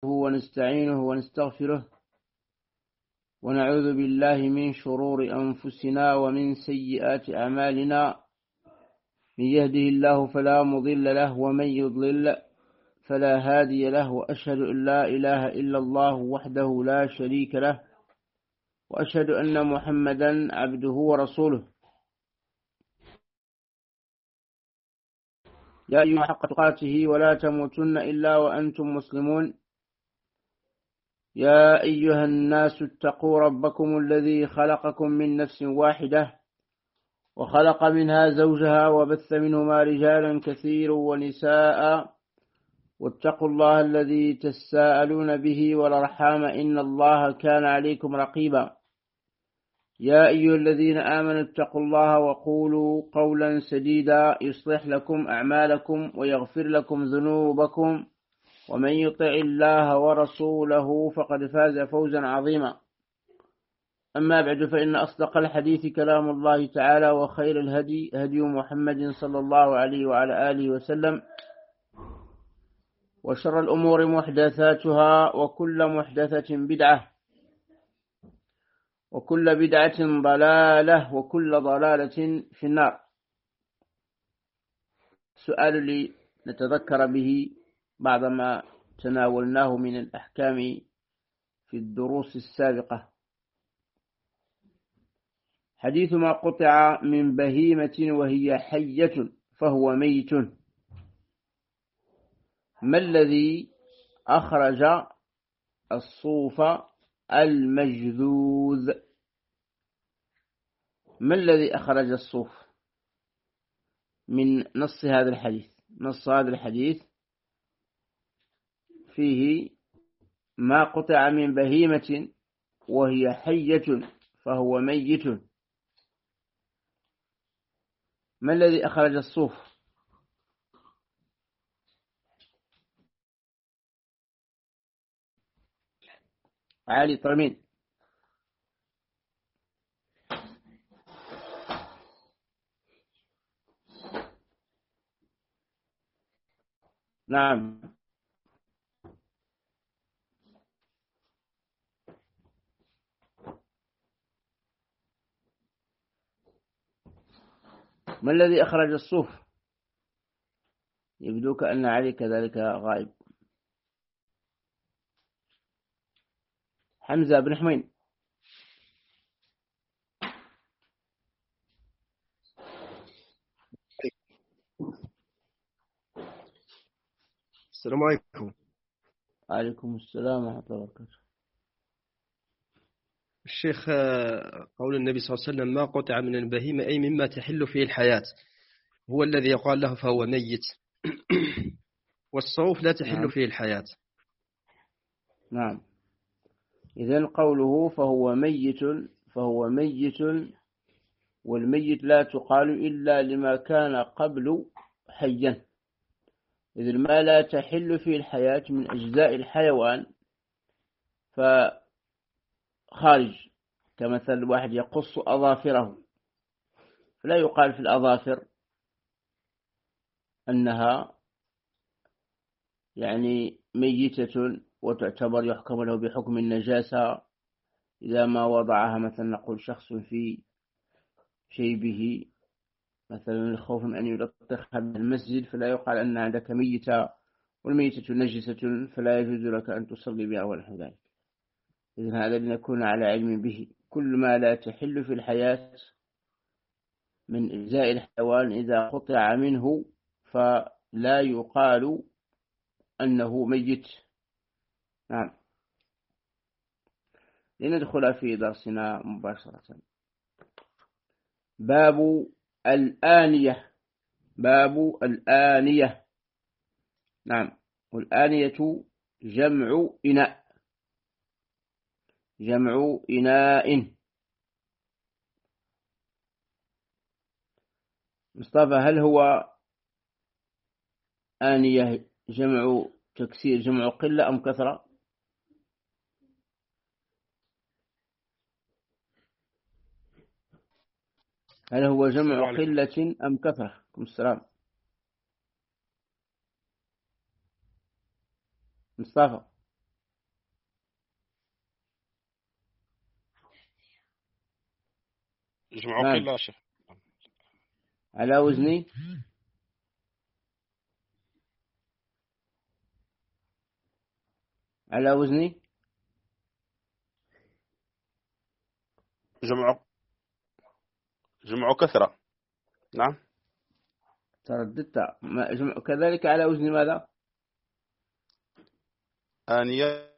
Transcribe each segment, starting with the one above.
ونستعينه ونستغفره ونعوذ بالله من شرور أنفسنا ومن سيئات أعمالنا. من يهده الله فلا مضل له ومن يضلل فلا هادي له، وأشهد أن لا إله إلا الله وحده لا شريك له، وأشهد أن محمدا عبده ورسوله. يا أيها حق تقاته ولا تموتن إلا وأنتم مسلمون. يا أيها الناس اتقوا ربكم الذي خلقكم من نفس واحدة وخلق منها زوجها وبث منهما رجالا كثيرا ونساء، واتقوا الله الذي تساءلون به والأرحام إن الله كان عليكم رقيبا. يا أيها الذين آمنوا اتقوا الله وقولوا قولا سديدا يصلح لكم أعمالكم ويغفر لكم ذنوبكم، ومن يطع الله ورسوله فقد فاز فوزا عظيما. أما بعد، فإن أصدق الحديث كلام الله تعالى، وخير الهدي هدي محمد صلى الله عليه وعلى آله وسلم، وشر الأمور محدثاتها، وكل محدثة بدعة، وكل بدعة ضلالة، وكل ضلالة في النار. السؤال اللي نتذكر به بعض ما تناولناه من الأحكام في الدروس السابقة: حديث ما قطع من بهيمة وهي حية فهو ميت. ما الذي أخرج الصوف المجذوذ؟ ما الذي أخرج الصوف من نص هذا الحديث؟ نص هذا الحديث فيه ما قطع من بهيمة وهي حية فهو ميت. ما الذي أخرج الصوف؟ علي طرمين. نعم. ما الذي أخرج الصوف؟ يبدو كأن علي كذلك غائب. حمزة بن حمين. السلام عليكم. عليكم السلام ورحمة الله وبركاته. الشيخ، قول النبي صلى الله عليه وسلم ما قطع من البهيمة أي مما تحل فيه الحياة، هو الذي يقال له فهو ميت، والصوف لا تحل نعم. فيه الحياة. نعم. إذن قوله فهو ميت، فهو ميت، والميت لا تقال إلا لما كان قبل حيا. إذن ما لا تحل فيه الحياة من أجزاء الحيوان فخارج، كمثل واحد يقص أظافره، فلا يقال في الأظافر أنها يعني ميتة وتعتبر يحكم له بحكم النجاسة إذا ما وضعها، مثلا نقول شخص في شيبه مثلا الخوف من أن يلطخها من المسجد، فلا يقال أن عندك ميتة والميتة نجسة فلا يجوز لك أن تصلي بها ونحو ذلك. إذن هذا لنكون على علم به. كل ما لا تحل في الحياة من أجزاء الحيوان إذا قطع منه فلا يقال أنه ميت. نعم. لندخل في درسنا مباشرة. باب الآنية. باب الآنية. نعم. والآنية جمع إناء. جمع إناء. مصطفى، هل هو آنية جمع تكسير، جمع قلة أم كثرة؟ هل هو جمع قلة أم كثرة؟ عليكم السلام. مصطفى. جمع قلة يا شيخ. على وزني على وزني جمع كثرة. نعم. ترددت. كذلك على وزن ماذا؟ آنية.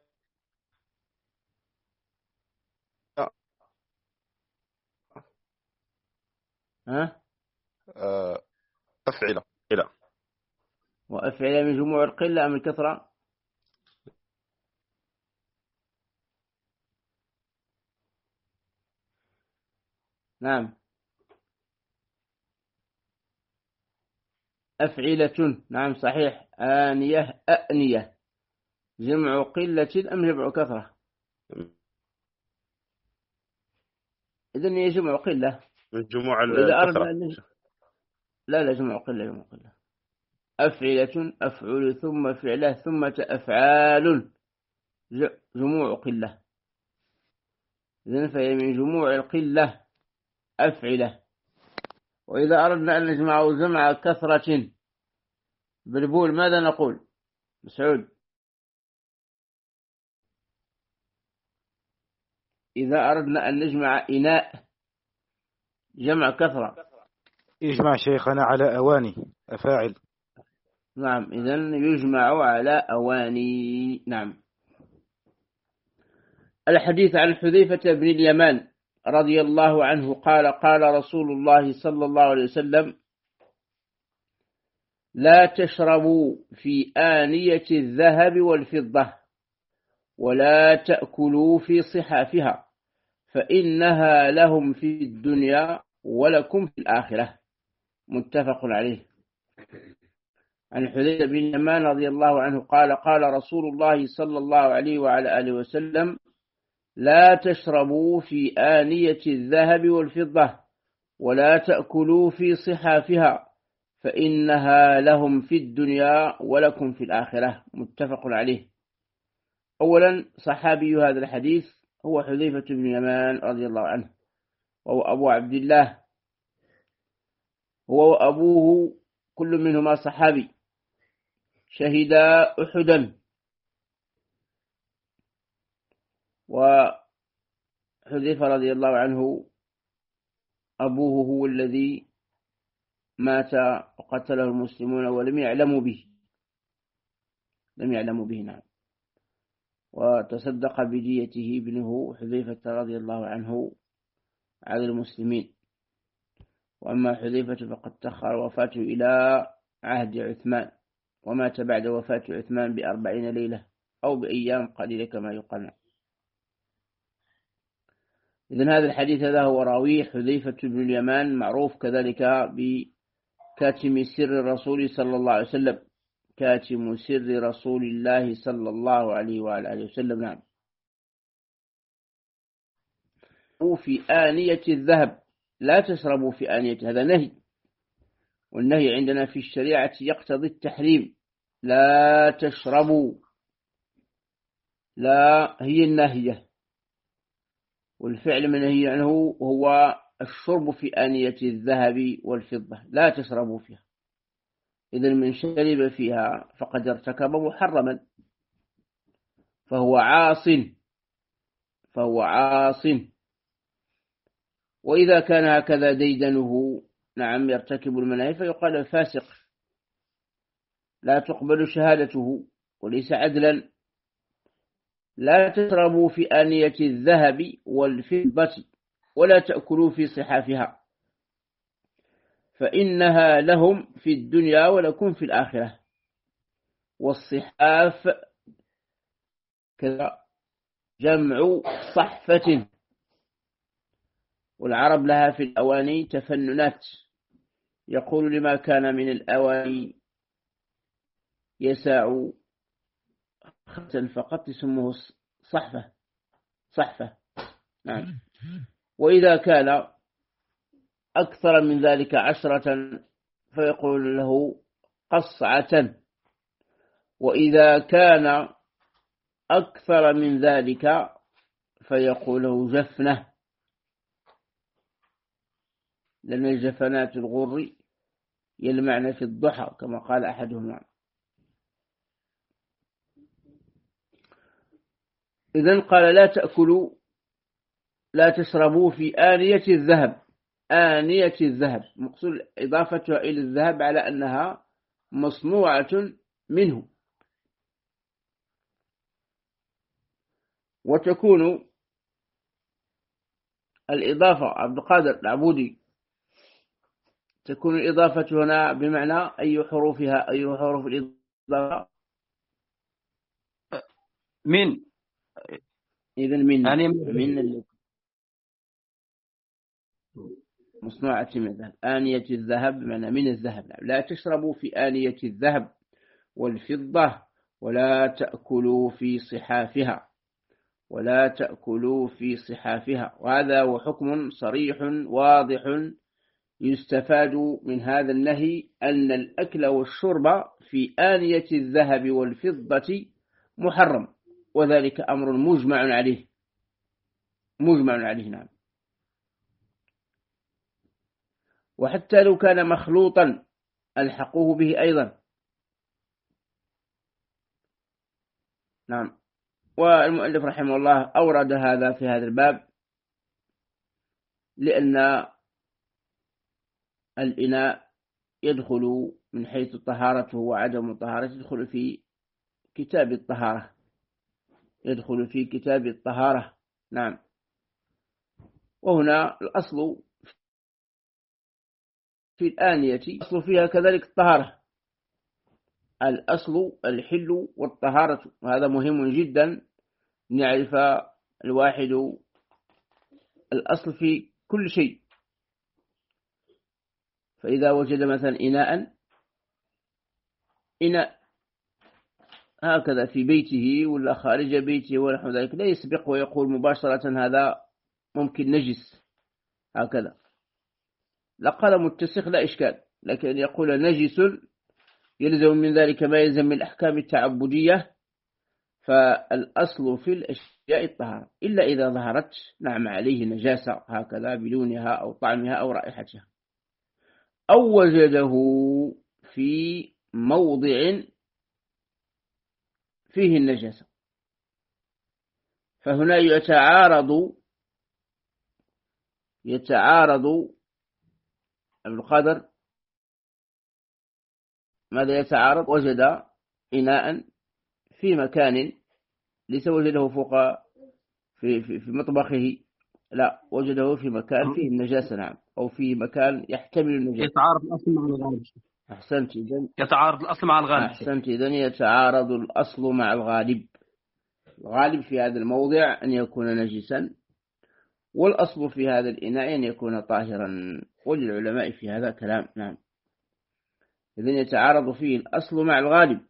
ها؟ أفعلة. إلى. وأفعل من جموع القلة أم الكثرة؟ نعم. أفعلة. نعم صحيح. آنية أأنية. جمع قلة أم جمع كثرة؟ إذن هي جمع قلة. من جموع وإذا الكثرة. أردنا لا جمع قلة جمع قلة. أفعلة أفعل ثم فعله ثم أفعال جموع قلة. إذن فهي من جموع القلة أفعلة. وإذا أردنا أن نجمع جمع كثرة بالبول ماذا نقول؟ مسعود. إذا أردنا أن نجمع إناء جمع كثرة يجمع شيخنا على أواني أفاعل. نعم إذن يجمع على أواني. نعم. الحديث عن حذيفة بن اليمان رضي الله عنه قال قال رسول الله صلى الله عليه وسلم لا تشربوا في آنية الذهب والفضة ولا تأكلوا في صحافها فإنها لهم في الدنيا ولكم في الآخرة. متفق عليه. عن حذيفة بن اليمان رضي الله عنه قال قال رسول الله صلى الله عليه وعلى آله وسلم لا تشربوا في آنية الذهب والفضة ولا تأكلوا في صحافها فإنها لهم في الدنيا ولكم في الآخرة. متفق عليه. أولا صحابي هذا الحديث هو حذيفة بن اليمان رضي الله عنه، وهو أبو عبد الله، هو وأبوه كل منهما صحابي، شهدا أحدا. وحذيفة رضي الله عنه أبوه هو الذي مات وقتله المسلمون ولم يعلموا به، لم يعلموا به. نعم. وتصدق بديته ابنه حذيفة رضي الله عنه على المسلمين. وأما حذيفة فقد تأخر وفاته إلى عهد عثمان، ومات بعد وفاة عثمان ب40 ليلة أو بأيام قليلة كما يقال. إذن هذا الحديث هذا هو راويه حذيفة بن اليمان، معروف كذلك بكاتم سر الرسول صلى الله عليه وسلم، كاتم سر رسول الله صلى الله عليه وآله وسلم. نعم. في آنية الذهب لا تشربوا في آنية، هذا نهي، والنهي عندنا في الشريعة يقتضي التحريم. لا تشربوا، لا هي الناهية، والفعل منهي عنه هو الشرب في آنية الذهب والفضة، لا تشربوا فيها. إذن من شرب فيها فقد ارتكب محرما، فهو عاص. وإذا كان هكذا ديدنه نعم يرتكب المناهي فيقال الفاسق، لا تقبل شهادته وليس عدلا. لا تشربوا في آنية الذهب والفضة ولا تأكلوا في صحافها فإنها لهم في الدنيا ولكم في الآخرة. والصحاف كذا جمع صحفة، والعرب لها في الأواني تفننات، يقول لما كان من الأواني يساع خمسا فقط اسمه صحفة. نعم. وإذا كان أكثر من ذلك 10 فيقول له قصعة، وإذا كان أكثر من ذلك فيقول له جفنة. لأن الجفنات الغر يلمعن في الضحى كما قال أحدهما. إذن قال لا تأكلوا لا تشربوا في آنية الذهب. آنية الذهب مقصود إضافتها إلى الذهب على أنها مصنوعة منه، وتكون الإضافة عبد القادر العبودي تكون الإضافة هنا بمعنى أي حروفها، أي حروف الإضافة؟ من إذن من يعني من مصنوعة من الذهب. آنية الذهب بمعنى من الذهب. لا تشربوا في آنية الذهب والفضة ولا تأكلوا في صحافها، ولا تأكلوا في صحافها. وهذا وحكم صريح واضح يستفاد من هذا النهي أن الأكل والشرب في آنية الذهب والفضة محرم، وذلك أمر مجمع عليه، مجمع عليه. نعم. وحتى لو كان مخلوطا ألحقوه به أيضا. نعم. والمؤلف رحمه الله أورد هذا في هذا الباب لأن الإناء يدخل من حيث طهارته وعدم طهارته يدخل في كتاب الطهارة، يدخل في كتاب الطهارة. نعم. وهنا الأصل في الآنية الأصل فيها كذلك الطهارة، الأصل الحل والطهارة، وهذا مهم جدا نعرف الواحد الأصل في كل شيء. فإذا وجد مثلا إناء هكذا في بيته ولا خارج بيته ونحو ذلك لا يسبق ويقول مباشرة هذا ممكن نجس هكذا، لا قال متسخ لا إشكال، لكن يقول نجس يلزم من ذلك ما يلزم من الأحكام التعبدية. فالأصل في الأشياء الطهارة إلا إذا ظهرت نعم عليه نجاسة هكذا بلونها أو طعمها أو رائحتها، أو وجده في موضع فيه النجاسة. فهنا يتعارض القدر. ماذا يتعارض؟ وجد إناء في مكان ليس وجده فوق في مطبخه، لا وجده في مكان فيه النجاسة. نعم. أو في مكان يحتمل النجاسة. يتعارض الأصل مع الغالب. أحسنت. إذن يتعارض الأصل مع الغالب. أحسنت. إذن يتعارض الأصل مع الغالب. الغالب في هذا الموضع أن يكون نجسا، والأصل في هذا الإناء أن يكون طاهرا، وللعلماء في هذا كلام. نعم. إذن يتعارض فيه الأصل مع الغالب.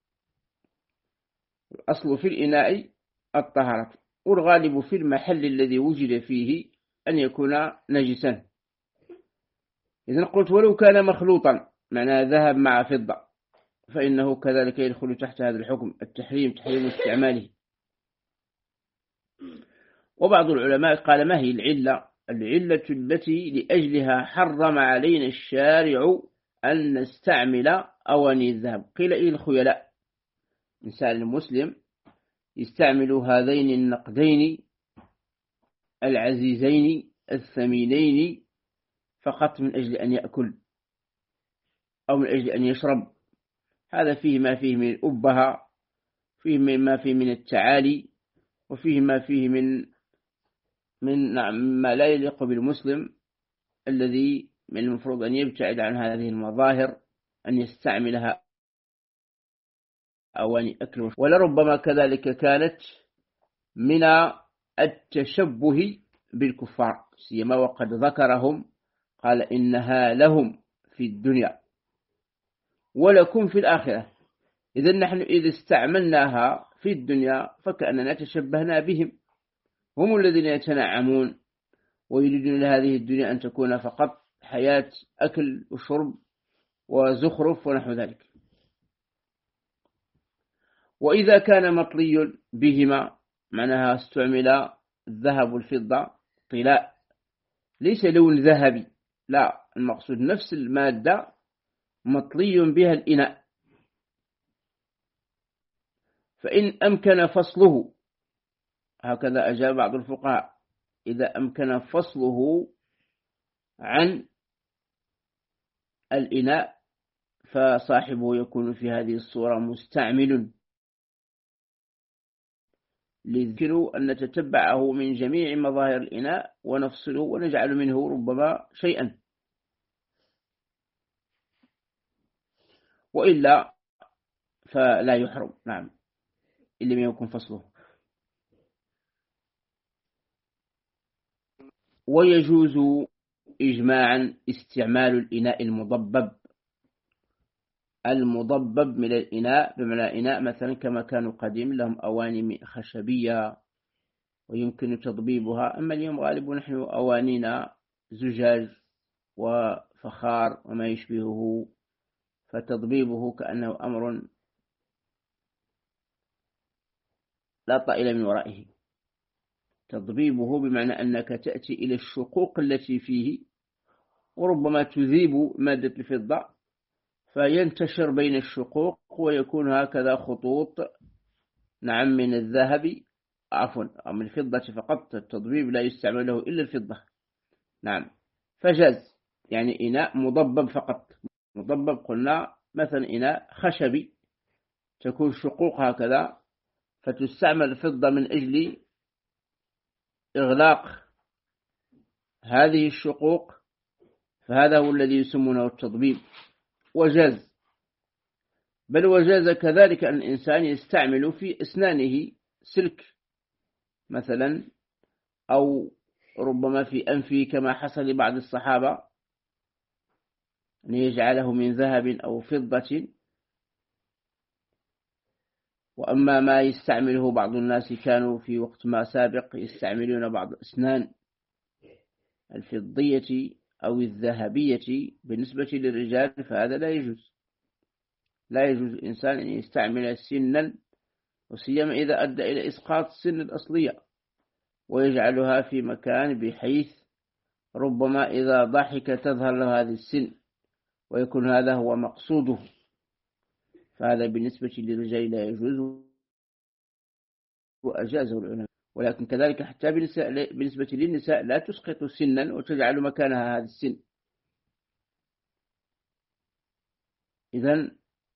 الأصل في الإناء الطهارة، والغالب في المحل الذي وجد فيه أن يكون نجسا. إذن قلت ولو كان مخلوطا معنى ذهب مع فضة فإنه كذلك يدخل تحت هذا الحكم التحريم، تحريم استعماله. وبعض العلماء قال ما هي العلة التي لأجلها حرم علينا الشارع أن نستعمل أواني الذهب؟ قيل إيه الخيلاء، إنسان المسلم يستعمل هذين النقدين العزيزين الثمينين فقط من أجل أن يأكل أو من أجل أن يشرب. هذا فيه ما فيه من الأبهة، فيه ما فيه من التعالي، وفيه ما فيه من نعم ما لا يليق بالمسلم الذي من المفروض أن يبتعد عن هذه المظاهر، أن يستعملها أواني أكل. ولربما كذلك كانت من التشبه بالكفار، سيما وقد ذكرهم قال إنها لهم في الدنيا ولكم في الآخرة. إذن نحن إذا استعملناها في الدنيا فكأننا تشبهنا بهم، هم الذين يتنعمون ويريدون لهذه الدنيا أن تكون فقط حياة أكل وشرب وزخرف ونحو ذلك. وإذا كان مطلي بهما معناها استعمل الذهب والفضة طلاء ليس لون ذهبي، لا، المقصود نفس المادة مطلي بها الإناء. فإن أمكن فصله، هكذا أجاب بعض الفقهاء، إذا أمكن فصله عن الإناء فصاحبه يكون في هذه الصورة مستعمل، لذكر أن نتتبعه من جميع مظاهر الإناء ونفصله ونجعل منه ربما شيئا، وإلا فلا يحرم. نعم، إن لم يكن فصله. ويجوز إجماعا استعمال الإناء المضبب من الإناء، بمعنى إناء مثلا كما كانوا قديم لهم أواني خشبية ويمكن تضبيبها. أما اليوم غالب نحن أوانينا زجاج وفخار وما يشبهه، فتضبيبه كأنه أمر لا طائل من ورائه. تضبيبه بمعنى أنك تأتي إلى الشقوق التي فيه، وربما تذيب مادة الفضة فينتشر بين الشقوق ويكون هكذا خطوط، نعم، من الذهب، عفوا من الفضة فقط. التضبيب لا يستعمل له إلا الفضة. نعم، فجاز يعني إناء مضبب فقط. مضبب قلنا مثلا إناء خشبي تكون شقوق هكذا، فتستعمل الفضة من أجل إغلاق هذه الشقوق، فهذا هو الذي يسمونه التضبيب. وجاز، بل وجاز كذلك أن الإنسان يستعمل في أسنانه سلك مثلا، أو ربما في أنفه كما حصل لبعض الصحابة أن يجعله من ذهب أو فضة. وأما ما يستعمله بعض الناس كانوا في وقت ما سابق يستعملون بعض أسنان الفضية أو الذهبية بالنسبة للرجال، فهذا لا يجوز. لا يجوز الإنسان أن يستعمل سنا، وسيما إذا أدى إلى إسقاط السن الأصلية، ويجعلها في مكان بحيث ربما إذا ضحك تظهر له هذه السن ويكون هذا هو مقصوده، فهذا بالنسبة للرجال لا يجوز وأجازه العلماء. ولكن كذلك حتى بالنسبة للنساء لا تسقط سنا وتجعل مكانها هذا السن. إذن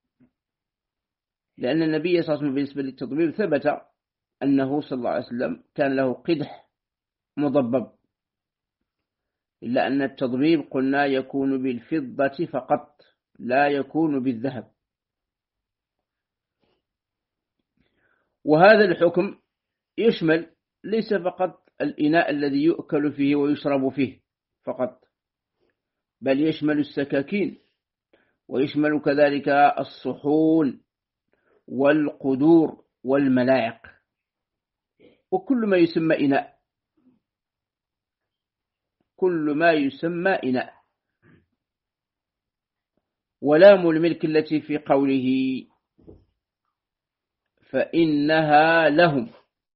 لأن النبي صلى الله عليه وسلم بالنسبة للتضبيب ثبت أنه صلى الله عليه وسلم كان له قدح مضبب، إلا أن التضبيب قلنا يكون بالفضة فقط لا يكون بالذهب. وهذا الحكم يشمل ليس فقط الإناء الذي يؤكل فيه ويشرب فيه فقط، بل يشمل السكاكين، ويشمل كذلك الصحون والقدور والملاعق، وكل ما يسمى إناء، كل ما يسمى إناء. ولام الملك التي في قوله فإنها لهم،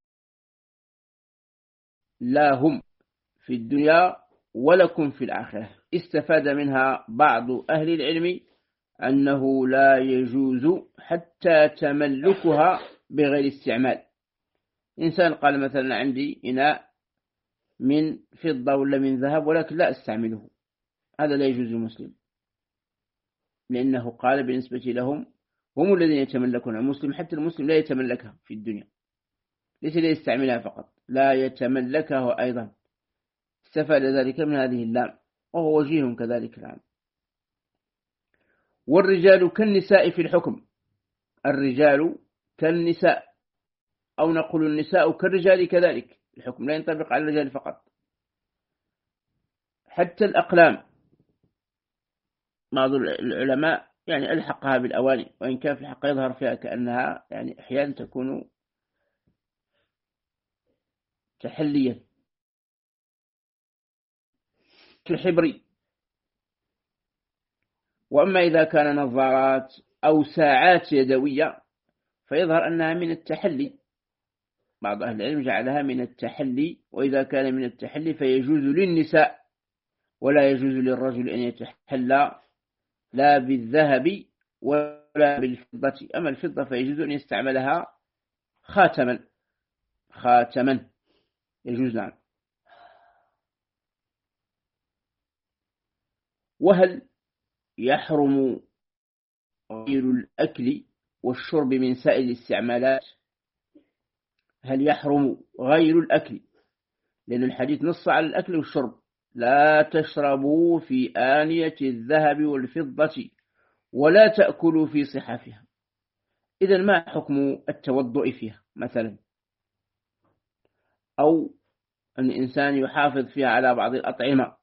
لا هم في الدنيا ولكم في الآخرة، استفاد منها بعض أهل العلم أنه لا يجوز حتى تملكها بغير استعمال. إنسان قال مثلا عندي إناء من فضة ولا من ذهب ولكن لا أستعمله، هذا لا يجوز للمسلم، لأنه قال بالنسبة لهم هم الذين يتملكون. المسلم حتى المسلم لا يتملكها في الدنيا، ليس لا يستعملها فقط، لا يتملكها أيضا. استفاد ذلك من هذه اللام، وهو وجيه كذلك العام. والرجال كالنساء في الحكم، الرجال كالنساء، أو نقول النساء كالرجال كذلك، الحكم لا ينطبق على الرجال فقط. حتى الأقلام بعض العلماء يعني ألحقها بالأواني، وإن كان في الحق يظهر فيها كأنها يعني أحيانا تكون تحليا كالحبر. وأما إذا كان نظارات أو ساعات يدوية فيظهر أنها من التحلي، بعض أهل العلم جعلها من التحلي، وإذا كان من التحلي فيجوز للنساء ولا يجوز للرجل أن يتحلى لا بالذهب ولا بالفضة. أما الفضة فيجوز أن يستعملها خاتما يجوز. نعم. وهل يحرم غير الأكل والشرب من سائر الاستعمالات؟ هل يحرم غير الأكل؟ لأن الحديث نص على الأكل والشرب: لا تشربوا في آنية الذهب والفضة ولا تأكلوا في صحافها. إذن ما حكم التوضؤ فيها مثلا، أو أن الإنسان يحافظ فيها على بعض الأطعمة،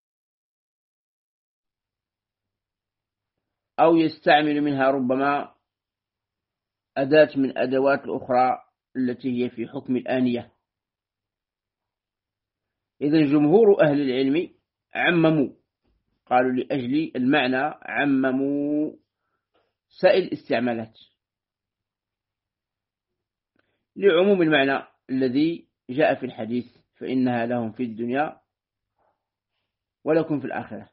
أو يستعمل منها ربما أداة من أدوات الأخرى التي هي في حكم الآنية؟ إذن جمهور أهل العلم عمموا، قالوا لأجل المعنى عمموا سائر الاستعمالات لعموم المعنى الذي جاء في الحديث: فإنها لهم في الدنيا ولكم في الآخرة.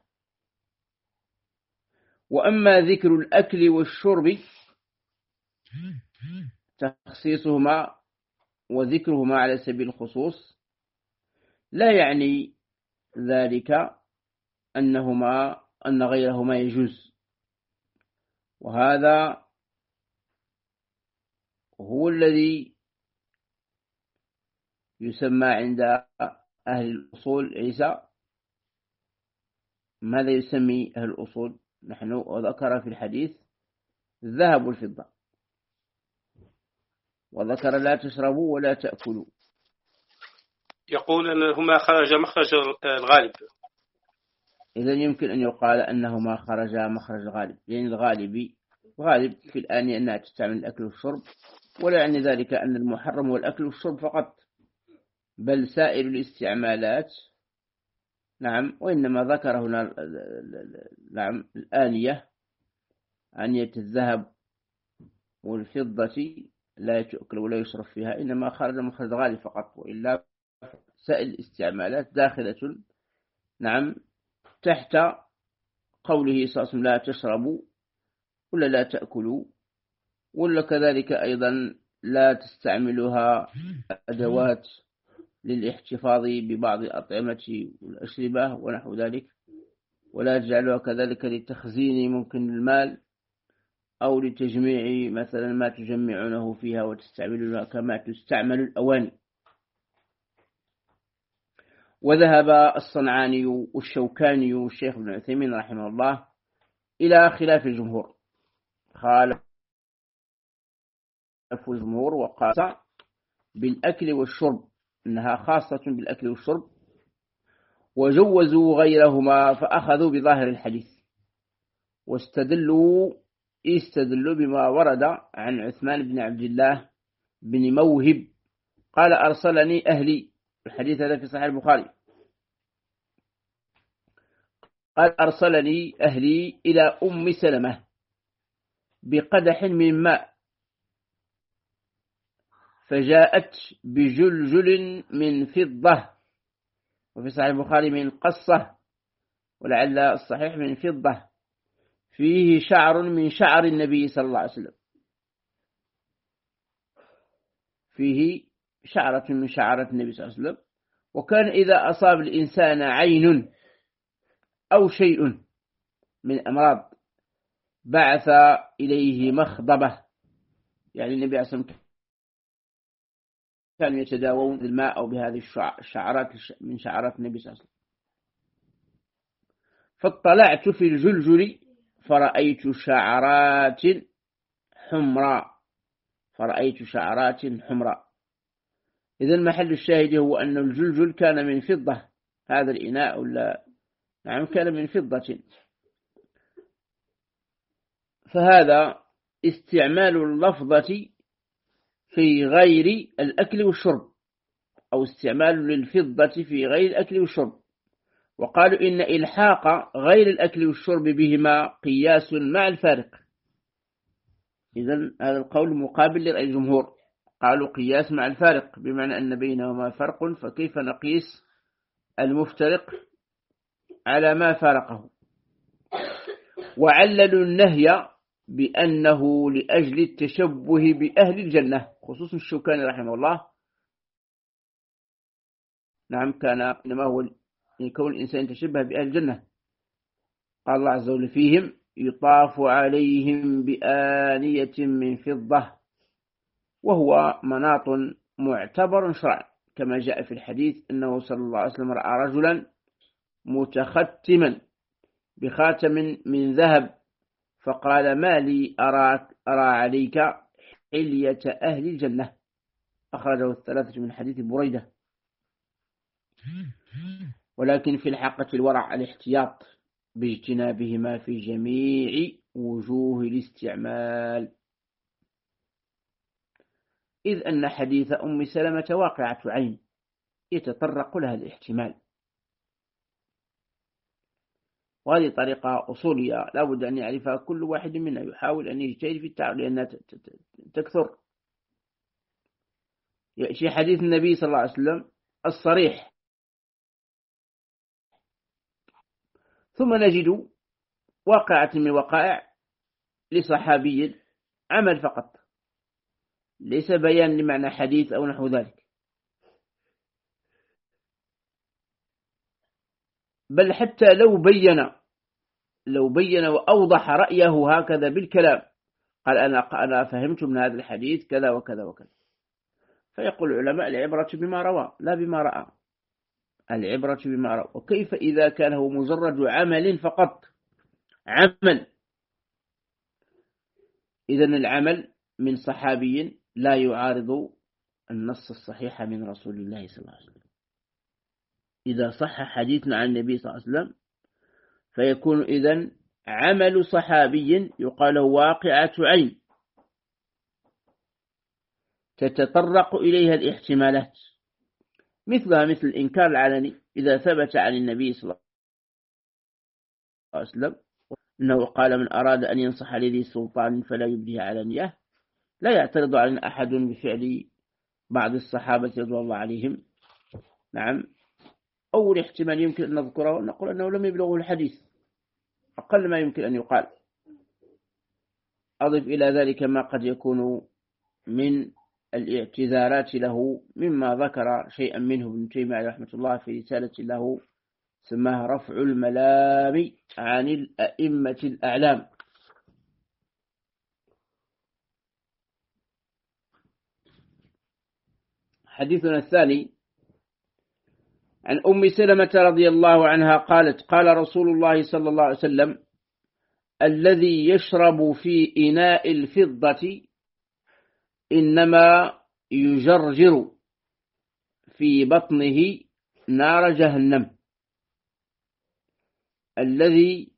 وأما ذكر الأكل والشرب تخصيصهما وذكرهما على سبيل الخصوص لا يعني ذلك أن غيرهما يجوز، وهذا هو الذي يسمى عند أهل الأصول عيسى. ماذا يسمي أهل الأصول؟ نحن وذكر في الحديث الذهب والفضة، وذكر لا تشربوا ولا تأكلوا. يقول أنهما خرج مخرج الغالب. إذن يمكن أن يقال أنهما خرجا مخرج الغالب، يعني الغالب في الآن أنها تستعمل الأكل والشرب، ولا يعني ذلك أن المحرم هو الأكل والشرب فقط، بل سائر الاستعمالات. نعم. وإنما ذكر هنا نعم الآنية، آنية الذهب والفضة لا تؤكل ولا يشرب فيها، إنما خرج مخرج الغالب فقط، وإلا سائر الاستعمالات داخلة نعم تحت قوله صلى الله عليه وسلم: لا تشربوا ولا لا تأكلوا، ولا كذلك أيضا لا تستعملها أدوات للاحتفاظ ببعض الأطعمة والأشربة ونحو ذلك، ولا تجعلها كذلك لتخزين ممكن المال أو لتجميع مثلا ما تجمعونه فيها وتستعملونها كما تستعمل الأواني. وذهب الصنعاني والشوكاني والشيخ ابن عثيمين رحمه الله إلى خلاف الجمهور، خالف الجمهور وقال بالأكل والشرب، إنها خاصة بالأكل والشرب، وجوزوا غيرهما فأخذوا بظاهر الحديث واستدلوا بما ورد عن عثمان بن عبد الله بن موهب قال: أرسلني أهلي. الحديث هذا في صحيح البخاري. قال: أرسلني أهلي إلى أم سلمة بقدح من ماء، فجاءت بجلجل من فضة، وفي صحيح البخاري من قصة، ولعل الصحيح من فضة، فيه شعر من شعر النبي صلى الله عليه وسلم، فيه شعرة من شعرات النبي صلى الله عليه وسلم. وكان إذا أصاب الإنسان عين أو شيء من أمراض بعث إليه مخضبة، يعني النبي عليه الصلاة والسلام كانوا يتداوون بالماء أو بهذه الشعرات من شعرات النبي صلى الله عليه وسلم. فاطلعت في الجلجل فرأيت شعرات حمراء. إذن محل الشاهد هو أن الجلجل كان من فضة، هذا الإناء ولا نعم كان من فضة. فهذا استعمال اللفظة في غير الأكل والشرب، أو استعمال للفضة في غير الأكل والشرب. وقالوا إن إلحاق غير الأكل والشرب بهما قياس مع الفارق. إذن هذا القول مقابل لرأي الجمهور، قالوا قياس مع الفارق، بمعنى أن بينهما فرق، فكيف نقيس المفترق على ما فارقه، وعللوا النهي بأنه لأجل التشبه بأهل الجنة، خصوصا الشوكاني رحمه الله. نعم، كان إنما هو كون الإنسان تشبه بأهل الجنة. قال الله عز وجل فيهم يطاف عليهم بآنية من فضة، وهو مناط معتبر شرعا، كما جاء في الحديث أنه صلى الله عليه وسلم رأى رجلا متختما بخاتم من ذهب، فقال ما لي أرى عليك حلية أهل الجنة. أخرجه الثلاثة من حديث بريدة. ولكن في الحقة الورع الاحتياط باجتنابهما في جميع وجوه الاستعمال، إذ أن حديث أم سلمة واقعة عين يتطرق لها الاحتمال، وهذه طريقة أصولية لا بد أن يعرفها كل واحد منا، يحاول أن يجتهد في التعامل لأنها تكثر. يأتي حديث النبي صلى الله عليه وسلم الصريح، ثم نجد واقعة من وقائع لصحابي عمل فقط، ليس بيان لمعنى حديث أو نحو ذلك، بل حتى لو بين وأوضح رأيه هكذا بالكلام، قال أنا فهمت من هذا الحديث كذا وكذا وكذا، فيقول العلماء العبرة بما روى لا بما رأى، العبرة بما رأى. وكيف إذا كان هو مجرد عمل فقط، عمل، إذن العمل من صحابي لا يعارض النص الصحيح من رسول الله صلى الله عليه وسلم. إذا صح حديثنا عن النبي صلى الله عليه وسلم فيكون إذن عمل صحابي يقال واقعة عين تتطرق إليها الاحتمالات، مثلها مثل الإنكار العلني إذا ثبت عن النبي صلى الله عليه وسلم أنه قال من أراد أن ينصح لذي سلطان فلا يبديه علانية، لا يعترض علينا أحد بفعل بعض الصحابة رضي الله عليهم. نعم، أول احتمال يمكن أن نذكره ونقول أنه لم يبلغه الحديث، أقل ما يمكن أن يقال. أضف إلى ذلك ما قد يكون من الاعتذارات له، مما ذكر شيئا منه ابن تيمية رحمة الله في رسالة له سماها رفع الملام عن الأئمة الأعلام. حديثنا الثاني عن أم سلمة رضي الله عنها قالت قال رسول الله صلى الله عليه وسلم الذي يشرب في إناء الفضة إنما يجرجر في بطنه نار جهنم. الذي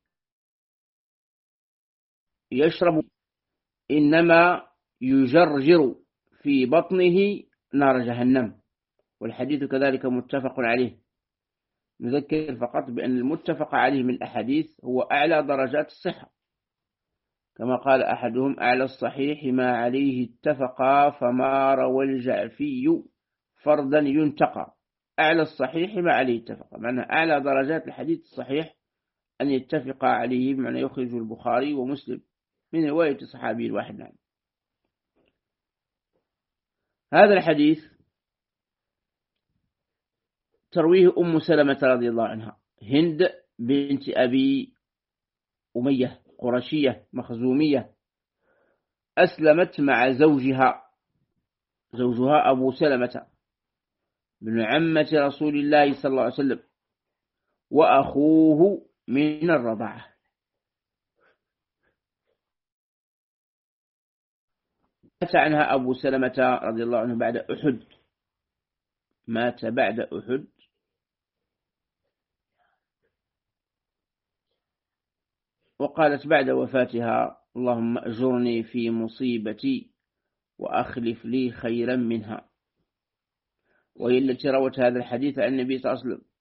يشرب إنما يجرجر في بطنه نار جهنم. والحديث كذلك متفق عليه. نذكر فقط بأن المتفق عليه من الأحاديث هو أعلى درجات الصحة، كما قال أحدهم أعلى الصحيح ما عليه اتفقا فما روى الجعفي فردا ينتقى. أعلى الصحيح ما عليه اتفقا، معنى أعلى درجات الحديث الصحيح أن يتفق عليه، بمعنى يخرج البخاري ومسلم من رواية صحابي الواحد. نعم. هذا الحديث ترويه أم سلمة رضي الله عنها، هند بنت أبي أمية قرشية مخزومية، أسلمت مع زوجها أبو سلمة بن عمة رسول الله صلى الله عليه وسلم وأخوه من الرضاعة. مات عنها أبو سلمة رضي الله عنه بعد أحد، مات بعد أحد، وقالت بعد وفاتها اللهم أجرني في مصيبتي وأخلف لي خيرا منها. وهي التي روت هذا الحديث عن النبي صلى الله عليه وسلم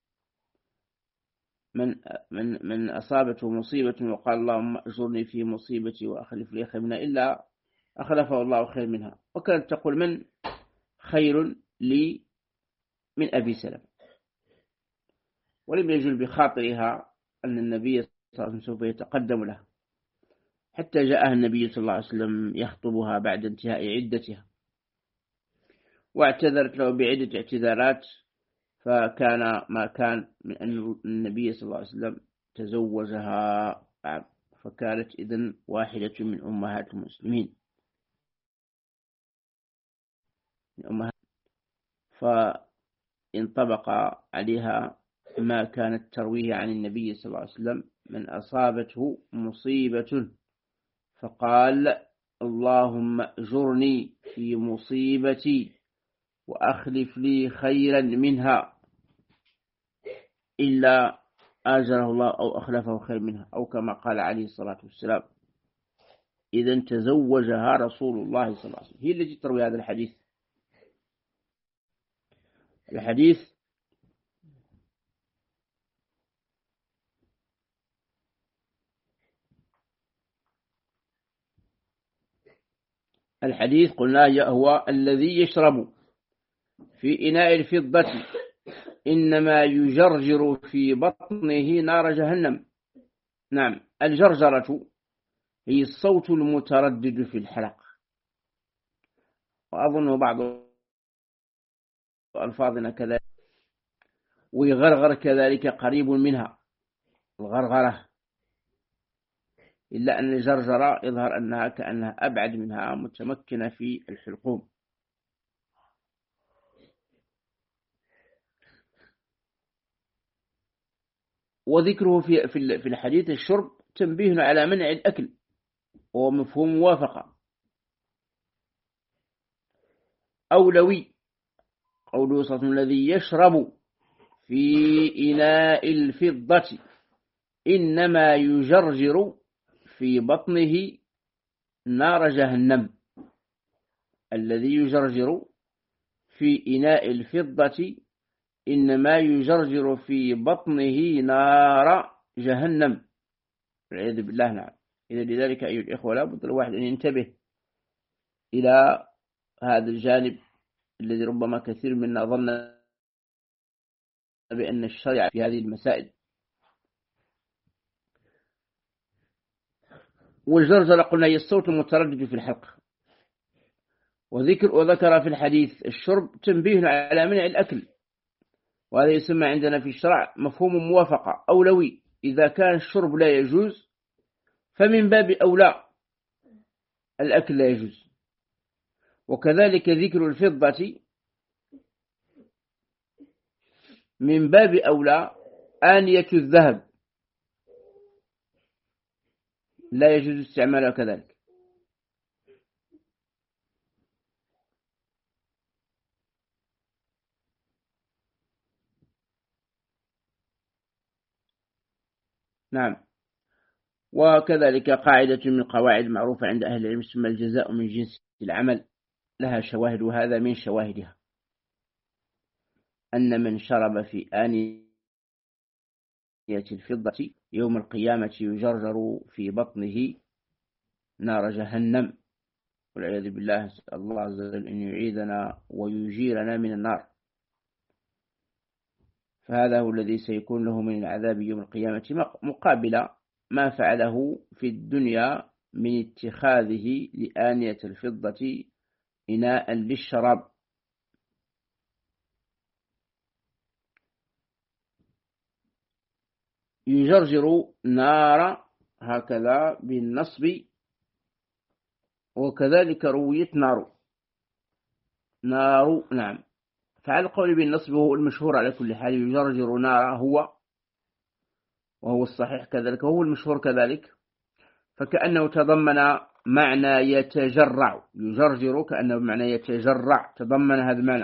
من أصابته مصيبة وقال اللهم أجرني في مصيبتي وأخلف لي خير منها إلا أخلفه الله خير منها. وكانت تقول من خير لي من أبي سلمة، ولم يجل بخاطرها أن النبي صلى الله عليه وسلم سوف يتقدم له، حتى جاءها النبي صلى الله عليه وسلم يخطبها بعد انتهاء عدتها، واعتذرت له بعدة اعتذارات، فكان ما كان من أن النبي صلى الله عليه وسلم تزوجها، فكانت إذن واحدة من أمهات المسلمين، فانطبق عليها ما كانت ترويه عن النبي صلى الله عليه وسلم: من أصابته مصيبة فقال اللهم أجرني في مصيبتي وأخلف لي خيرا منها، إلا آجره الله أو أخلفه خير منها، أو كما قال عليه الصلاة والسلام. إذن تزوجها رسول الله صلى الله عليه وسلم، هي التي تروي هذا الحديث. الحديث قلنا هو الذي يشرب في إناء الفضة إنما يجرجر في بطنه نار جهنم. نعم، الجرجرة هي الصوت المتردد في الحلق، وأظن بعض ألفاظنا كذلك، ويغرغر كذلك قريب منها الغرغرة، إلا أن الجرجرة يظهر أنها كأنها أبعد منها، متمكنة في الحلقوم. وذكره في الحديث الشرب تنبيه على منع الأكل، ومفهوم موافقة. أولوي قوله صلى الله عليه وسلم الذي يشرب في إناء الفضة إنما يجرجر في بطنه نار جهنم. الذي يجرجر في إناء الفضة إنما يجرجر في بطنه نار جهنم، والعياذ بالله. نعم، إذا لذلك أيها الإخوة لابد الواحد أن ينتبه إلى هذا الجانب الذي ربما كثير منا ظن بأن الشرع في هذه المسائل. والجرجرة قلنا هي الصوت المتردد في الحلق. وذكر في الحديث الشرب تنبيه على منع الأكل، وهذا يسمى عندنا في الشرع مفهوم موافقة أولوي. إذا كان الشرب لا يجوز فمن باب أولى الأكل لا يجوز. وكذلك ذكر الفضة من باب أولى آنية الذهب لا يجوز استعمالها كذلك. نعم. وكذلك قاعدة من القواعد المعروفة عند أهل العلم اسمها الجزاء من جنس العمل، لها شواهد، وهذا من شواهدها أن من شرب في آنية الفضة يوم القيامة يجرجر في بطنه نار جهنم، والعياذ بالله. نسأل الله عز وجل أن يعيذنا ويجيرنا من النار. فهذا هو الذي سيكون له من العذاب يوم القيامة مقابل ما فعله في الدنيا من اتخاذه لآنية الفضة إناء للشراب. يجرجر نار هكذا بالنصب، وكذلك رويت نار. نعم، فعلى القول بالنصب وهو المشهور على كل حال، يجرجر نار وهو الصحيح كذلك، وهو المشهور كذلك، فكأنه تضمن معنى يتجرع. يجرجر كأنه معنى يتجرع، تضمن هذا المعنى.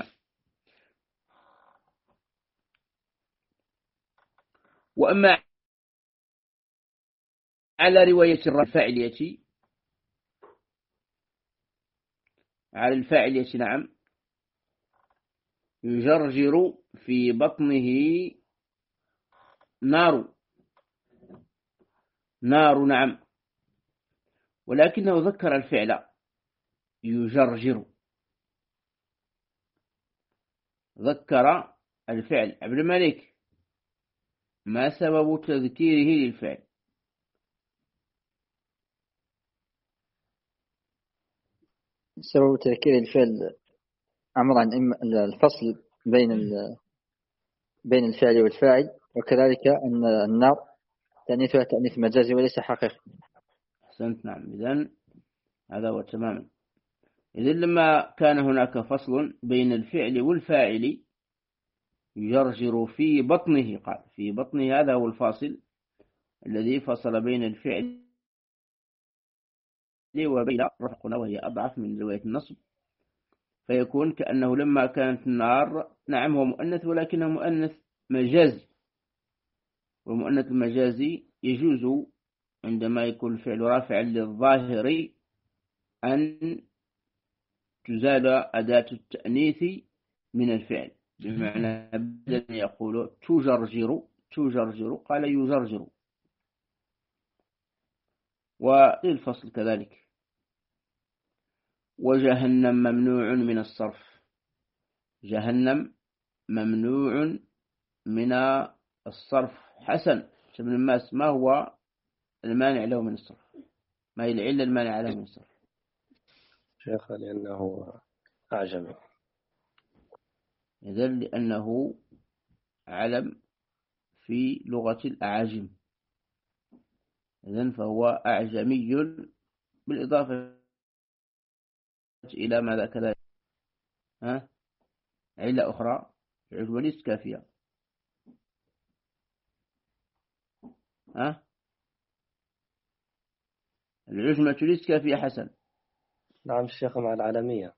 وأما على رواية الفاعلية، على الفاعلية نعم، يجرجر في بطنه نار. نعم، ولكنه ذكر الفعل يجرجر، ذكر الفعل. عبد الملك، ما سبب تذكيره للفعل؟ سبب تذكير الفعل عبارة عن الفصل بين الفعل والفاعل، وكذلك أن النار تأنيثها تأنيث مجازي وليس حقيقي. أحسنت، نعم. إذن هذا هو تماما. إذن لما كان هناك فصل بين الفعل والفاعل يجرجر في بطنه، قال في بطنه، هذا هو الفاصل الذي فصل بين الفعل وبين رفقنا، وهي أضعف من رواية النصب، فيكون كأنه لما كانت النار، نعم هو مؤنث ولكنه مؤنث مجازي، والمؤنث المجازي يجوز عندما يكون الفعل رافعا للظاهر أن تزال أداة التأنيث من الفعل، بمعنى بدل يقول تجرجر قال يجرجر. وللفصل كذلك. وجهنم ممنوع من الصرف، جهنم ممنوع من الصرف. حسن ابن الناس، ما هو المانع له من الصرف؟ ما هي العلة المانعة له من الصرف؟ شيخ لأنه أعجمي. إذن لأنه علم في لغة الأعاجم، إذن فهو أعجمي، بالإضافة إلى ماذا كذلك؟ علة أخرى، العجمة ليست كافية. العجمة ليست كافية حسن. نعم الشيخ، مع العالمية.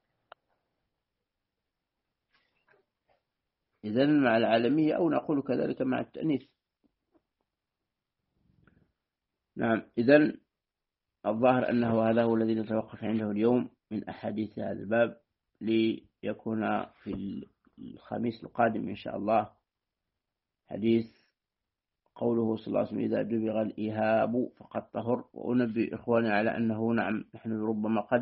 إذن مع العالمية، أو نقول كذلك مع التأنيث. نعم. إذن الظاهر أنه هذا هو الذي نتوقف عنده اليوم من أحاديث هذا الباب، ليكون في الخميس القادم إن شاء الله حديث قوله صلى الله عليه وسلم: إذا دبغ الإهاب فقد طهر. وأنبئ إخواني على أنه نعم نحن ربما قد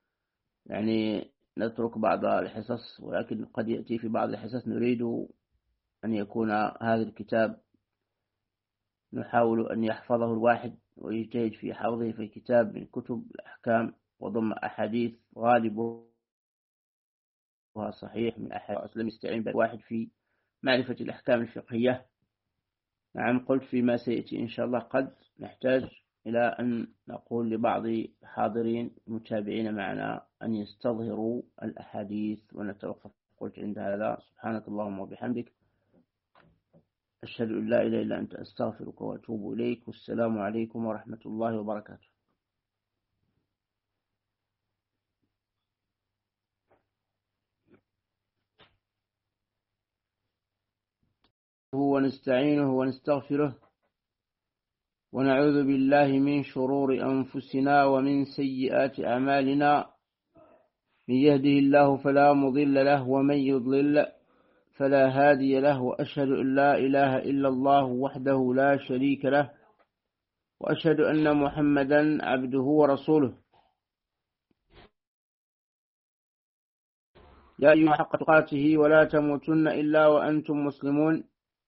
نترك بعض الحصص، ولكن قد يأتي في بعض الحصص نريد أن يكون هذا الكتاب نحاول أن يحفظه الواحد ويجتهد في حفظه في كتاب من كتب الأحكام، وضم أحاديث غالبها صحيح من أحاديث، لم يستعين بالواحد في معرفة الأحكام الفقهية. نعم، قلت فيما سيأتي إن شاء الله قد نحتاج إلى أن نقول لبعض الحاضرين المتابعين معنا أن يستظهروا الأحاديث ونتوقف. قلت عند هذا سبحانك اللهم وبحمدك، أشهد أن لا إله إلا أنت، أستغفرك وأتوب إليك، والسلام عليكم ورحمة الله وبركاته. ونستعينه ونستغفره ونعوذ بالله من شرور أنفسنا ومن سيئات أعمالنا، من يهده الله فلا مضل له ومن يضلل فلا هادي له، وأشهد أن لا إله إلا الله وحده لا شريك له، وأشهد أن محمدا عبده ورسوله. يا أيها حق تقاته ولا تموتن إلا وأنتم مسلمون.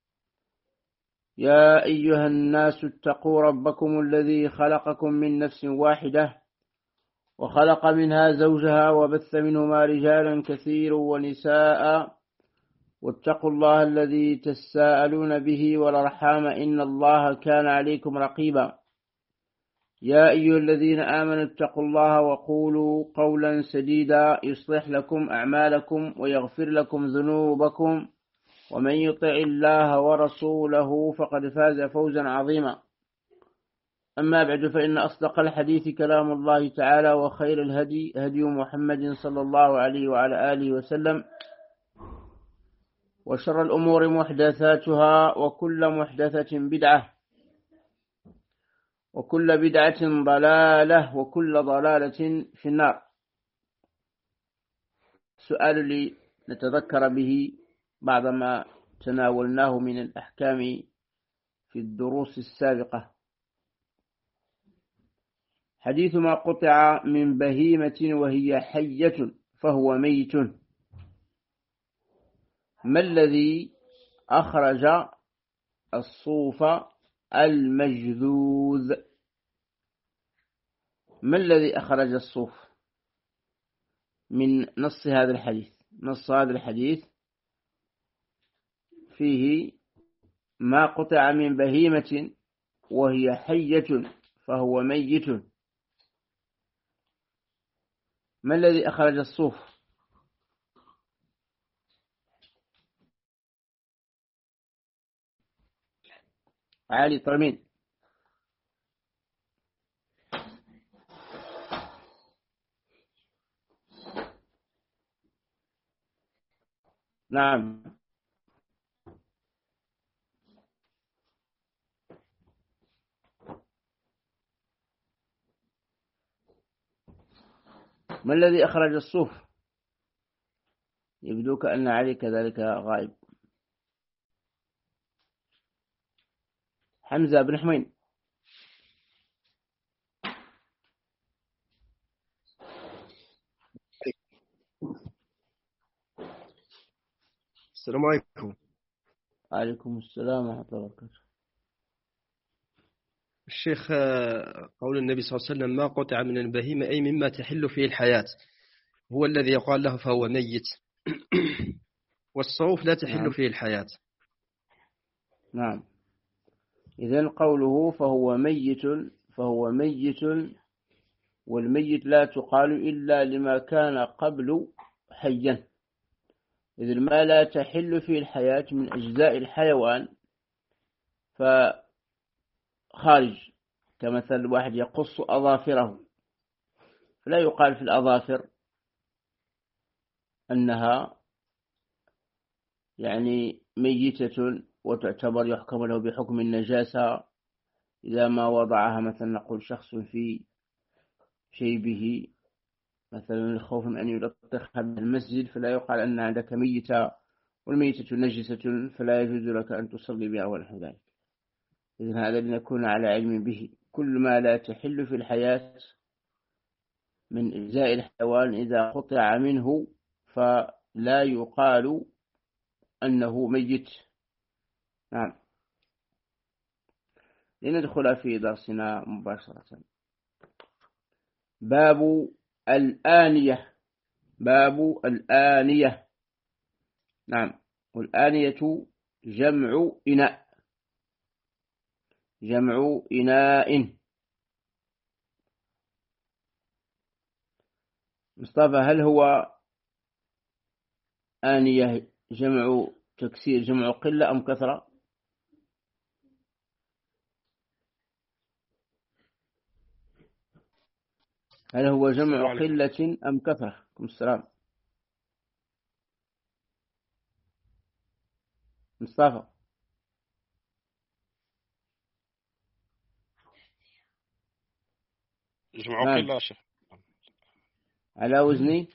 يا أيها الناس اتقوا ربكم الذي خلقكم من نفس واحدة وخلق منها زوجها وبث منهما رجالا كثيرا ونساء، واتقوا الله الذي تساءلون به والأرحام إن الله كان عليكم رقيبا. يا أيها الذين آمنوا اتقوا الله وقولوا قولا سديدا يصلح لكم أعمالكم ويغفر لكم ذنوبكم، ومن يطع الله ورسوله فقد فاز فوزا عظيما. أما بعد، فإن أصدق الحديث كلام الله تعالى، وخير الهدي هدي محمد صلى الله عليه وعلى آله وسلم، وشر الأمور محدثاتها، وكل محدثة بدعة، وكل بدعة ضلالة، وكل ضلالة في النار. سؤال لي نتذكر به بعض ما تناولناه من الأحكام في الدروس السابقة. حديث ما قطع من بهيمة وهي حية فهو ميت، ما الذي أخرج الصوف المجذوذ. ما الذي أخرج الصوف من نص هذا الحديث؟ نص هذا الحديث فيه ما قطع من بهيمة وهي حية فهو ميت. ما الذي أخرج الصوف؟ علي طرمين. نعم. ما الذي أخرج الصوف؟ يبدو كأن علي كذلك غائب. حمزة بن حمين. السلام عليكم. عليكم السلام ورحمة الله وبركاته. الشيخ، قول النبي صلى الله عليه وسلم ما قطع من البهيمة أي مما تحل فيه الحياة هو الذي يقال له فهو ميت. والصوف لا تحل نعم. فيه الحياة. نعم. إذن قوله فهو ميت والميت لا تقال إلا لما كان قبل حيا، إذن ما لا تحل فيه الحياة من أجزاء الحيوان فخارج، كمثل واحد يقص أظافره فلا يقال في الأظافر أنها يعني ميتة وتعتبر يحكم له بحكم النجاسة إذا ما وضعها، مثلا نقول شخص في شيبه مثلا خوف من أن يلطخها بالمسجد فلا يقال أن عندك ميتة والميتة نجسة فلا يجوز لك أن تصلي بها ونحو ذلك. إذن هذا لنكون على علم به. كل ما لا تحل في الحياة من أجزاء الحيوان إذا قطع منه فلا يقال أنه ميت. نعم. لندخل في درسنا مباشرة. باب الآنية. باب الآنية. نعم. والآنية جمع إناء. جمع إناء. مصطفى، هل هو آنية جمع تكسير جمع قلة أم كثرة؟ هل هو جمع قلة أم كثرة؟ عليكم السلام. مصطفى. جمع قلة يا شيخ. على وزني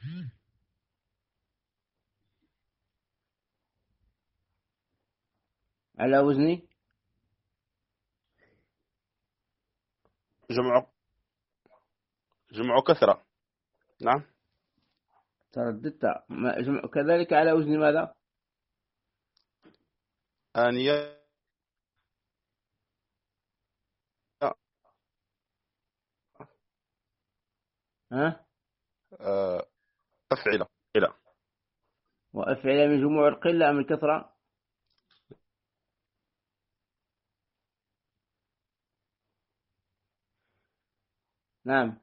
جمع كثرة. نعم. ترددت. جمع كذلك على وزن ماذا؟ آنية. ها؟ أفعلة. إلى. وأفعل من جموع القلة أم الكثرة؟ نعم.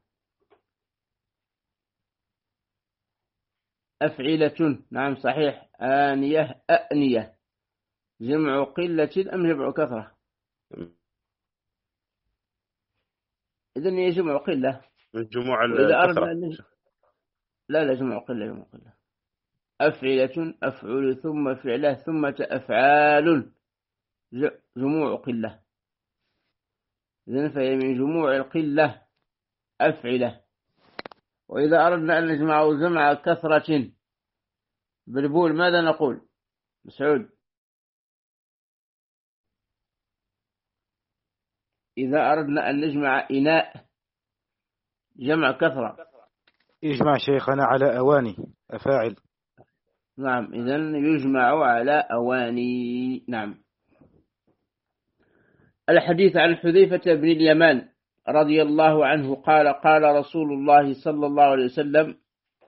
أفعلة. نعم صحيح. آنية أأنية جمع قلة أم جمع كثرة؟ إذن هي جمع قلة. من جموع وإذا أردنا الكثرة. لا جمع قلة. أفعلة أفعل ثم فعله ثم أفعال جموع قلة. إذن فهي من جموع القلة أفعلة. وإذا أردنا أن نجمع جمع كثرة بالبول ماذا نقول؟ مسعود. إذا أردنا أن نجمع إناء جمع كثرة يجمع شيخنا على أواني أفاعل. نعم. إذن يجمع على أواني. نعم. الحديث عن حذيفة بن اليمان رضي الله عنه قال قال رسول الله صلى الله عليه وسلم: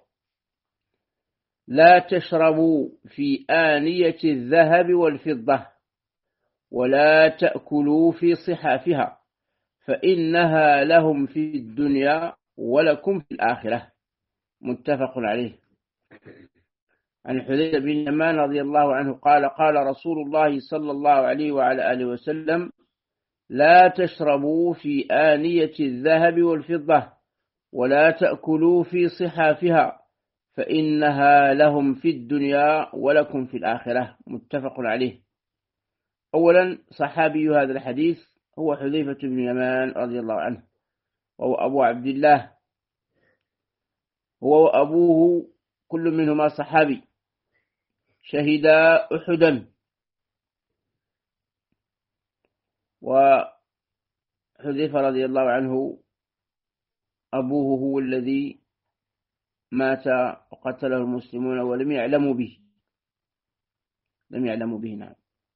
لا تشربوا في آنية الذهب والفضة ولا تأكلوا في صحافها فإنها لهم في الدنيا ولكم في الآخرة. متفق عليه. عن حذيفة بن اليمان رضي الله عنه قال قال رسول الله صلى الله عليه وعلى آله وسلم: لا تشربوا في آنية الذهب والفضة ولا تأكلوا في صحافها فإنها لهم في الدنيا ولكم في الآخرة. متفق عليه. أولا، صحابي هذا الحديث هو حذيفة بن اليمان رضي الله عنه، وهو أبو عبد الله، هو وأبوه كل منهما صحابي، شهدا أحدا. وحذيفة رضي الله عنه أبوه هو الذي مات وقتله المسلمون ولم يعلموا به، نعم.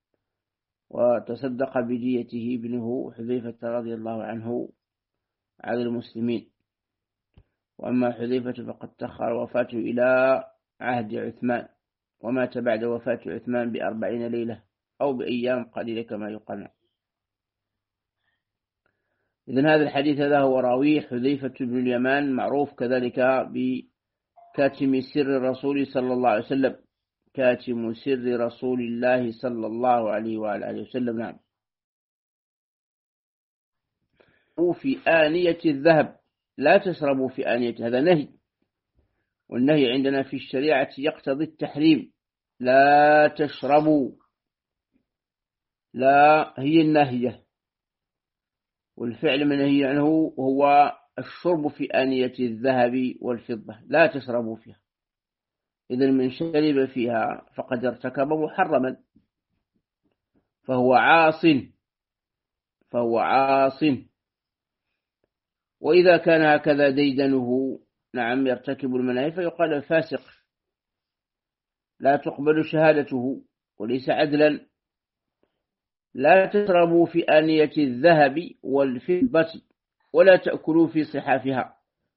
وتصدق بديته ابنه حذيفة رضي الله عنه على المسلمين. وأما حذيفة فقد تأخر وفاته إلى عهد عثمان، ومات بعد وفاة عثمان ب40 ليلة أو بأيام قليلة كما يقال. إذن هذا الحديث هذا هو راويه حذيفة بن اليمان، معروف كذلك بكاتم سر الرسول صلى الله عليه وسلم، كاتم سر رسول الله صلى الله عليه وآله وسلم. نعم. في آنية الذهب، لا تشربوا في آنية، هذا نهي، والنهي عندنا في الشريعة يقتضي التحريم. لا تشربوا، لا هي النهية، والفعل منهي عنه هو الشرب في آنية الذهب والفضة، لا تشربوا فيها. إذن من شرب فيها فقد ارتكب محرما، فهو عاص. وإذا كان هكذا ديدنه، نعم، يرتكب المناهي، فيقال الفاسق، لا تقبل شهادته وليس عدلا. لا تشربوا في آنية الذهب والفضة ولا تأكلوا في صحافها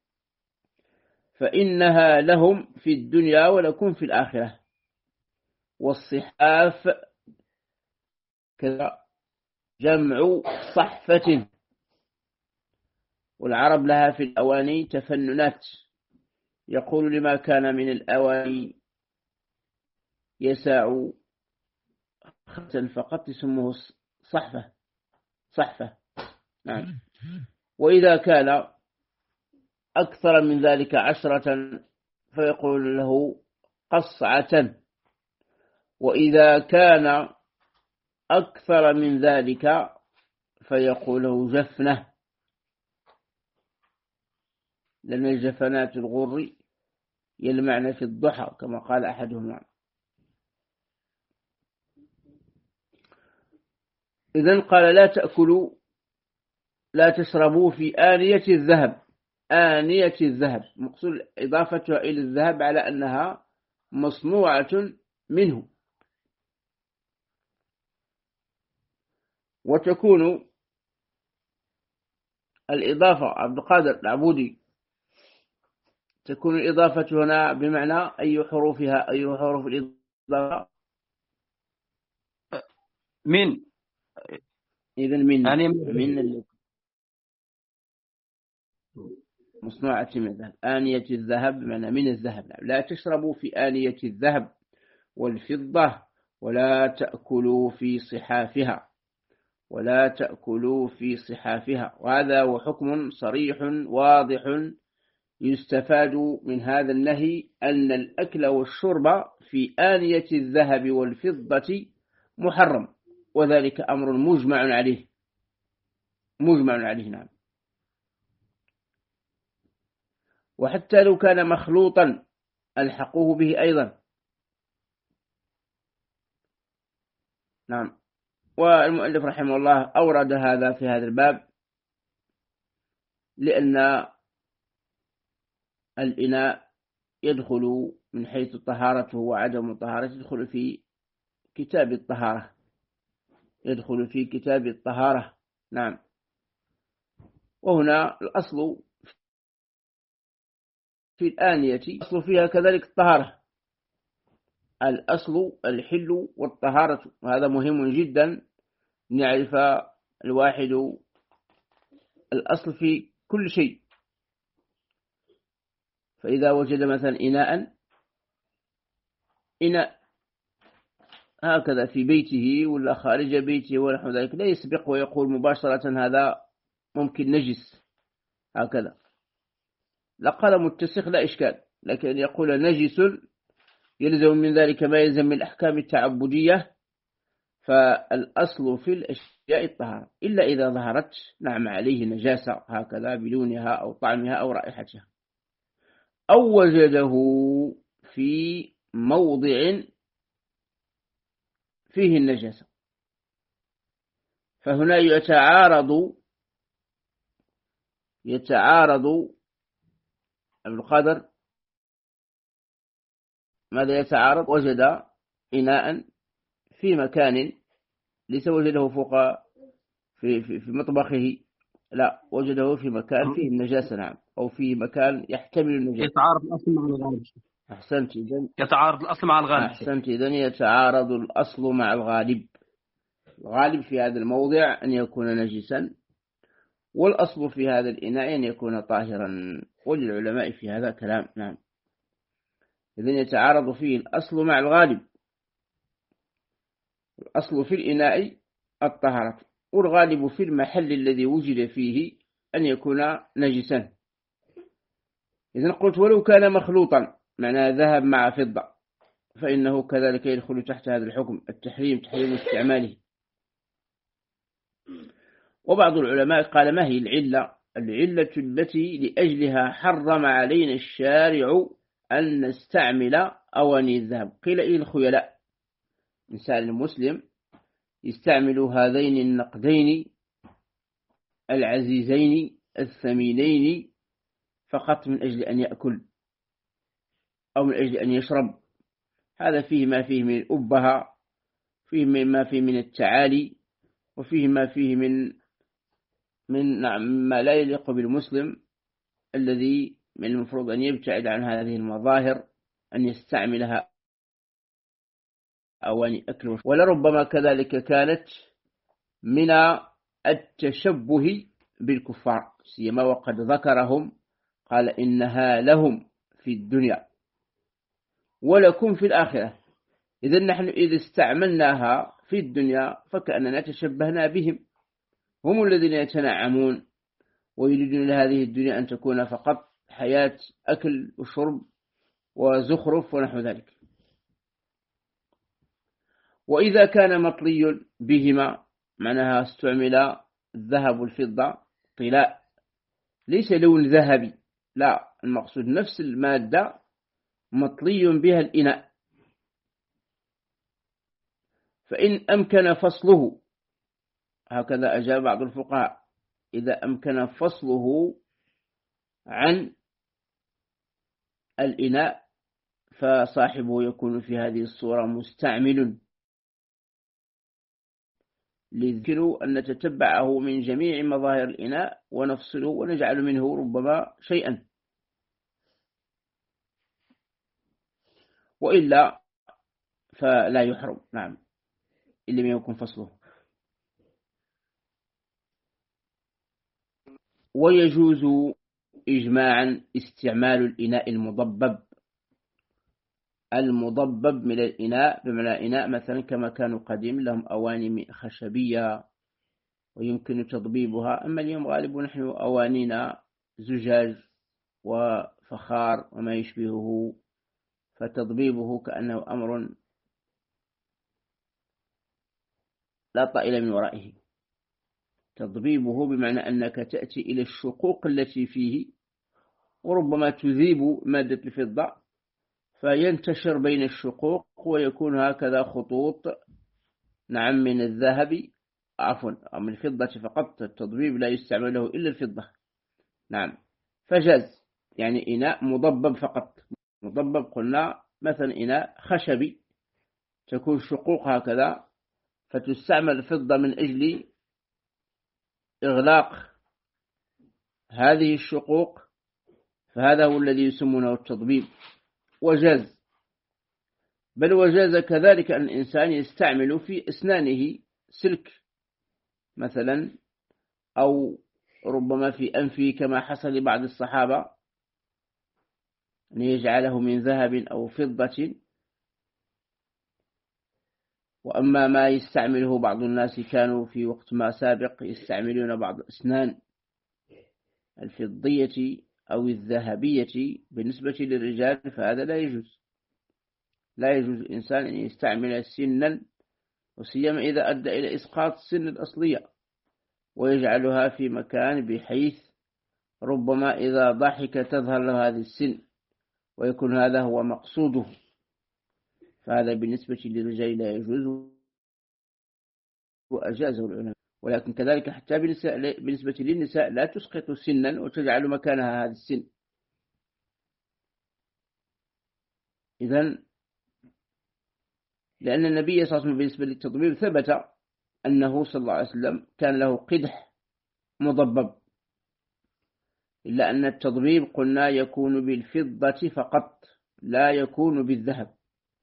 فإنها لهم في الدنيا ولكم في الآخرة. والصحاف كذا جمع صحفة، والعرب لها في الأواني تفننات، يقول لما كان من الأواني يساع خمسا فقط اسمه صحفة. نعم. وإذا كان أكثر من ذلك 10 فيقول له قصعة، وإذا كان أكثر من ذلك فيقول له جفنة، لأن الجفنات الغر يلمعن في الضحى كما قال أحدهم. إذن قال لا تأكلوا، لا تشربوا في آنية الذهب. آنية الذهب مقصود إضافتها إلى الذهب على أنها مصنوعة منه، وتكون الإضافة عبد القادر العبودي، تكون الإضافة هنا بمعنى أي حروفها، أي حروف الإضافة؟ من. إذن من يعني من مصنوعة من الذهب. آنية الذهب معنى من الذهب. لا تشربوا في آنية الذهب والفضة ولا تأكلوا في صحافها، ولا تأكلوا في صحافها. وهذا هو حكم صريح واضح يستفاد من هذا النهي أن الأكل والشرب في آنية الذهب والفضة محرم، وذلك أمر مجمع عليه. نعم. وحتى لو كان مخلوطا ألحقوه به أيضا. نعم. والمؤلف رحمه الله أورد هذا في هذا الباب لأن الإناء يدخل من حيث طهارته وعدم طهارته، يدخل في كتاب الطهارة، يدخل في كتاب الطهارة. نعم. وهنا الأصل في الآنية الأصل فيها كذلك الطهارة، الأصل الحل والطهارة، وهذا مهم جدا نعرف الواحد الأصل في كل شيء. فإذا وجد مثلا إناء هكذا في بيته ولا خارج بيته ونحو ذلك، لا يسبق ويقول مباشرة هذا ممكن نجس هكذا، لا قال متسخ لا إشكال، لكن يقول نجس يلزم من ذلك ما يلزم من الأحكام التعبدية. فالأصل في الأشياء الطهارة إلا إذا ظهرت نعم عليه نجاسة هكذا بلونها أو طعمها أو رائحتها، أو وجده في موضع فيه النجاسة، فهنا يتعارض القدر. ماذا يتعارض؟ وجد إناء في مكان ليس وجده فوق في مطبخه، لا وجده في مكان فيه النجاسة، نعم، أو في مكان يحتمل النجاسة. يتعارض الأصل مع الغالب. أحسنت إذن. يتعارض الأصل مع الغالب. أحسنت إذن، يتعارض الأصل مع الغالب. الغالب في هذا الموضع أن يكون نجسا، والأصل في هذا الإناء أن يكون طاهرا، وللعلماء في هذا كلام. نعم. إذن يتعارض فيه الأصل مع الغالب. الأصل في الإناء الطهارة، والغالب في المحل الذي وجد فيه أن يكون نجسا. إذن قلت ولو كان مخلوطا، معناه ذهب مع فضة، فإنه كذلك يدخل تحت هذا الحكم التحريم، تحريم استعماله. وبعض العلماء قال ما هي العلة التي لأجلها حرم علينا الشارع أن نستعمل أواني الذهب؟ قيل إيه الخيلاء، إنسان المسلم يستعمل هذين النقدين العزيزين الثمينين فقط من أجل أن يأكل أو من أجل أن يشرب. هذا فيه ما فيه من الأبهة، فيه ما فيه من التعالي، وفيه ما فيه من نعم ما لا يليق بالمسلم الذي من المفروض أن يبتعد عن هذه المظاهر، أن يستعملها أواني أكل. ولربما كذلك كانت من التشبه بالكفار، سيما وقد ذكرهم قال إنها لهم في الدنيا ولكم في الآخرة. إذن نحن إذا استعملناها في الدنيا فكأننا تشبهنا بهم، هم الذين يتنعمون ويريدون لهذه الدنيا أن تكون فقط حياة أكل وشرب وزخرف ونحو ذلك. وإذا كان مطلي بهما، معناها استعمل الذهب والفضة طلاء، ليس لون ذهبي، لا، المقصود نفس المادة مطلي بها الإناء، فإن أمكن فصله، هكذا أجاب بعض الفقهاء، إذا أمكن فصله عن الإناء فصاحبه يكون في هذه الصورة مستعمل، لذكر أن نتتبعه من جميع مظاهر الإناء ونفصله ونجعل منه ربما شيئا، وإلا فلا يحرم. نعم، إن لم يكن فصله. ويجوز إجماعا استعمال الإناء المضبب من الإناء، بمعنى إناء مثلا كما كانوا قديم لهم أواني خشبية ويمكن تضبيبها، أما اليوم غالب نحن أوانينا زجاج وفخار وما يشبهه، فتضبيبه كأنه أمر لا طائل من ورائه. تضبيبه بمعنى أنك تأتي إلى الشقوق التي فيه، وربما تذيب مادة الفضة فينتشر بين الشقوق ويكون هكذا خطوط، نعم، من الذهب عفوا أو من الفضة فقط. التضبيب لا يستعمل له إلا الفضة. نعم، فجاز يعني إناء مضبب فقط. مضبب قلنا مثلا إناء خشبي تكون شقوق هكذا فتستعمل الفضة من أجل إغلاق هذه الشقوق، فهذا هو الذي يسمونه التضبيب. وجاز، بل وجاز كذلك أن الإنسان يستعمل في أسنانه سلك مثلا، أو ربما في أنفه كما حصل لبعض الصحابة أن يجعله من ذهب أو فضة. وأما ما يستعمله بعض الناس، كانوا في وقت ما سابق يستعملون بعض أسنان الفضية أو الذهبية بالنسبة للرجال، فهذا لا يجوز. لا يجوز الإنسان أن يستعمل سنا، وسيما إذا أدى إلى إسقاط السن الأصلية، ويجعلها في مكان بحيث ربما إذا ضحك تظهر له هذه السن، ويكون هذا هو مقصوده، فهذا بالنسبة للرجال لا يجوز وأجازه العلماء. ولكن كذلك حتى بالنسبة للنساء لا تسقط سنا وتجعل مكانها هذا السن. إذن لأن النبي صلى الله عليه وسلم بالنسبة للتضبيب ثبت أنه صلى الله عليه وسلم كان له قدح مضبب، إلا أن التضبيب قلنا يكون بالفضة فقط، لا يكون بالذهب.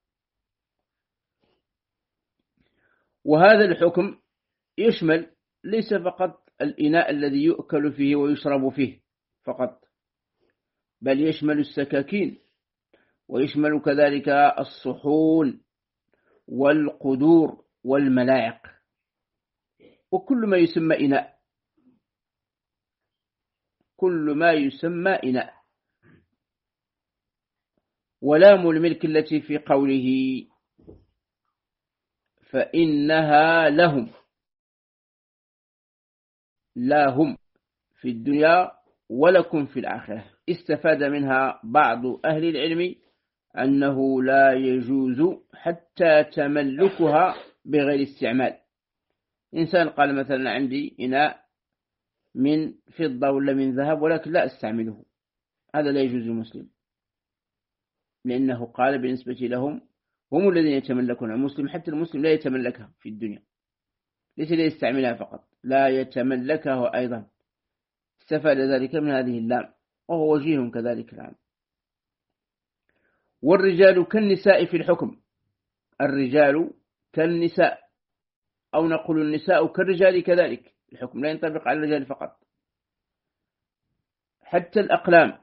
وهذا الحكم يشمل ليس فقط الإناء الذي يؤكل فيه ويشرب فيه فقط، بل يشمل السكاكين، ويشمل كذلك الصحون والقدور والملاعق، وكل ما يسمى إناء، كل ما يسمى إناء. ولام الملك التي في قوله فإنها لهم، لا هم في الدنيا ولكم في الآخرة، استفاد منها بعض أهل العلم أنه لا يجوز حتى تملكها بغير استعمال. إنسان قال مثلا عندي إناء من فضة ولا من ذهب ولكن لا أستعمله، هذا لا يجوز المسلم، لأنه قال بالنسبة لهم هم الذين يتملكون. المسلم حتى المسلم لا يتملكها في الدنيا، ليس ليستعملها فقط، لا يتملكها أيضا. استفاد ذلك من هذه اللام، وهو وجيه كذلك العام. والرجال كالنساء في الحكم، الرجال كالنساء، أو نقول النساء كالرجال كذلك، الحكم لا ينطبق على الرجال فقط. حتى الأقلام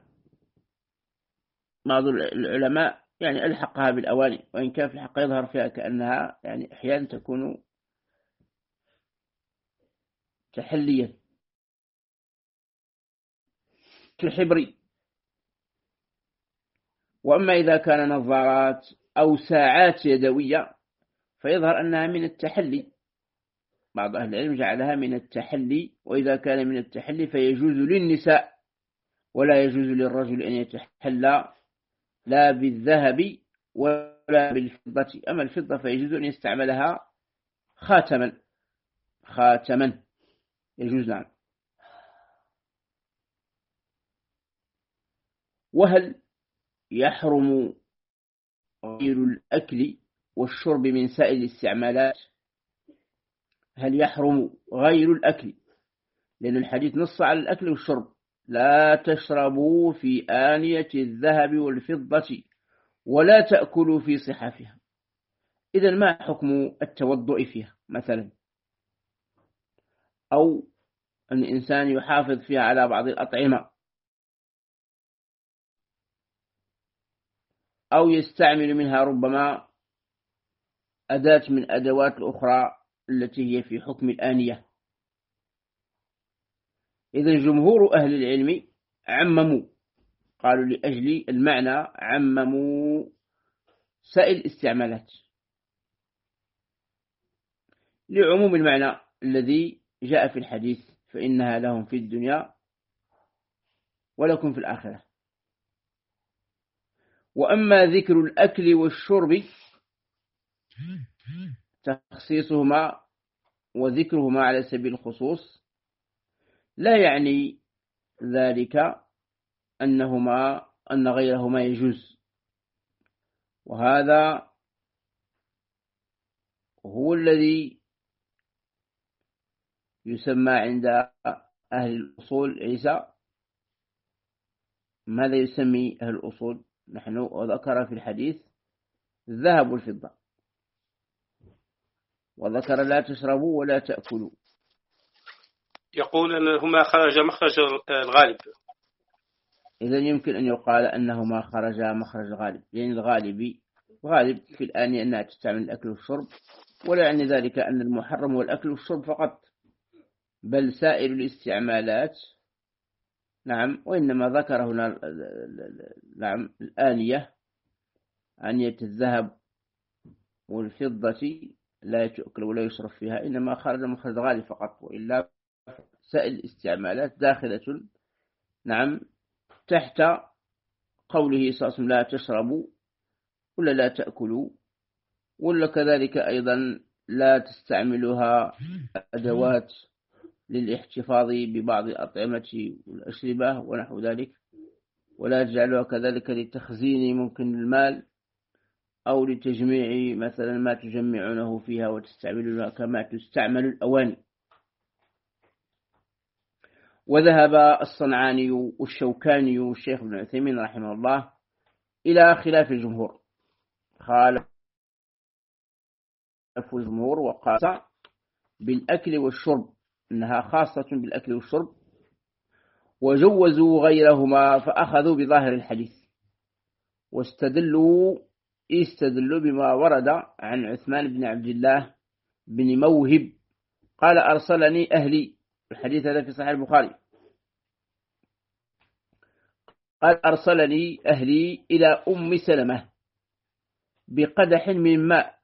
بعض العلماء يعني ألحقها بالأواني، وإن كان في الحق يظهر فيها كأنها يعني أحيانا تكون تحليا كالحبر. وأما إذا كان نظارات أو ساعات يدوية فيظهر أنها من التحلي، بعض أهل العلم جعلها من التحلي. وإذا كان من التحلي فيجوز للنساء، ولا يجوز للرجل أن يتحلى لا بالذهب ولا بالفضة. أما الفضة فيجوز أن يستعملها خاتما يجوز. نعم. وهل يحرم غير الأكل والشرب من سائر الاستعمالات؟ هل يحرم غير الأكل؟ لأن الحديث نص على الأكل والشرب، لا تشربوا في آنية الذهب والفضة ولا تأكلوا في صحافها. إذن ما حكم التوضؤ فيها مثلا، أو أن الإنسان يحافظ فيها على بعض الأطعمة، أو يستعمل منها ربما أداة من أدوات الأخرى التي هي في حكم الآنية؟ إذن جمهور أهل العلم عمموا، قالوا لأجل المعنى عمموا سائر الاستعمالات لعموم المعنى الذي جاء في الحديث فإنها لهم في الدنيا ولكم في الآخرة. وأما ذكر الأكل والشرب تخصيصهما وذكرهما على سبيل الخصوص لا يعني ذلك أن غيرهما يجوز، وهذا هو الذي يسمى عند أهل الأصول عيسى. ماذا يسمي أهل الأصول؟ نحن وذكر في الحديث الذهب والفضة، وذكر لا تشربوا ولا تأكلوا. يقول أنهما خرج مخرج الغالب. إذا يمكن أن يقال أنهما خرجا مخرج الغالب، لأن الغالب في الآن أنها تستعمل الأكل والشرب، ولا يعني ذلك أن المحرم هو الأكل والشرب فقط، بل سائر الاستعمالات. نعم، وإنما ذكر هنا نعم الآنية، آنية الذهب والفضة لا تؤكل ولا يشرب فيها، إنما خرج مخرج الغالب فقط، وإلا سائر الاستعمالات داخلة نعم تحت قوله صلى الله عليه وسلم لا تشربوا ولا لا تأكلوا، ولا كذلك أيضا لا تستعملها أدوات للاحتفاظ ببعض الأطعمة والأشربة ونحو ذلك، ولا تجعلها كذلك لتخزين ممكن المال أو لتجميع مثلا ما تجمعونه فيها وتستعملونها كما تستعمل الأواني. وذهب الصنعاني والشوكاني والشيخ ابن عثيمين رحمه الله إلى خلاف الجمهور، خالف الجمهور وقال بالأكل والشرب، إنها خاصة بالأكل والشرب، وجوزوا غيرهما فأخذوا بظاهر الحديث، واستدلوا بما ورد عن عثمان بن عبد الله بن موهب قال أرسلني أهلي، الحديث هذا في صحيح البخاري، قال أرسلني أهلي إلى أم سلمة بقدح من ماء،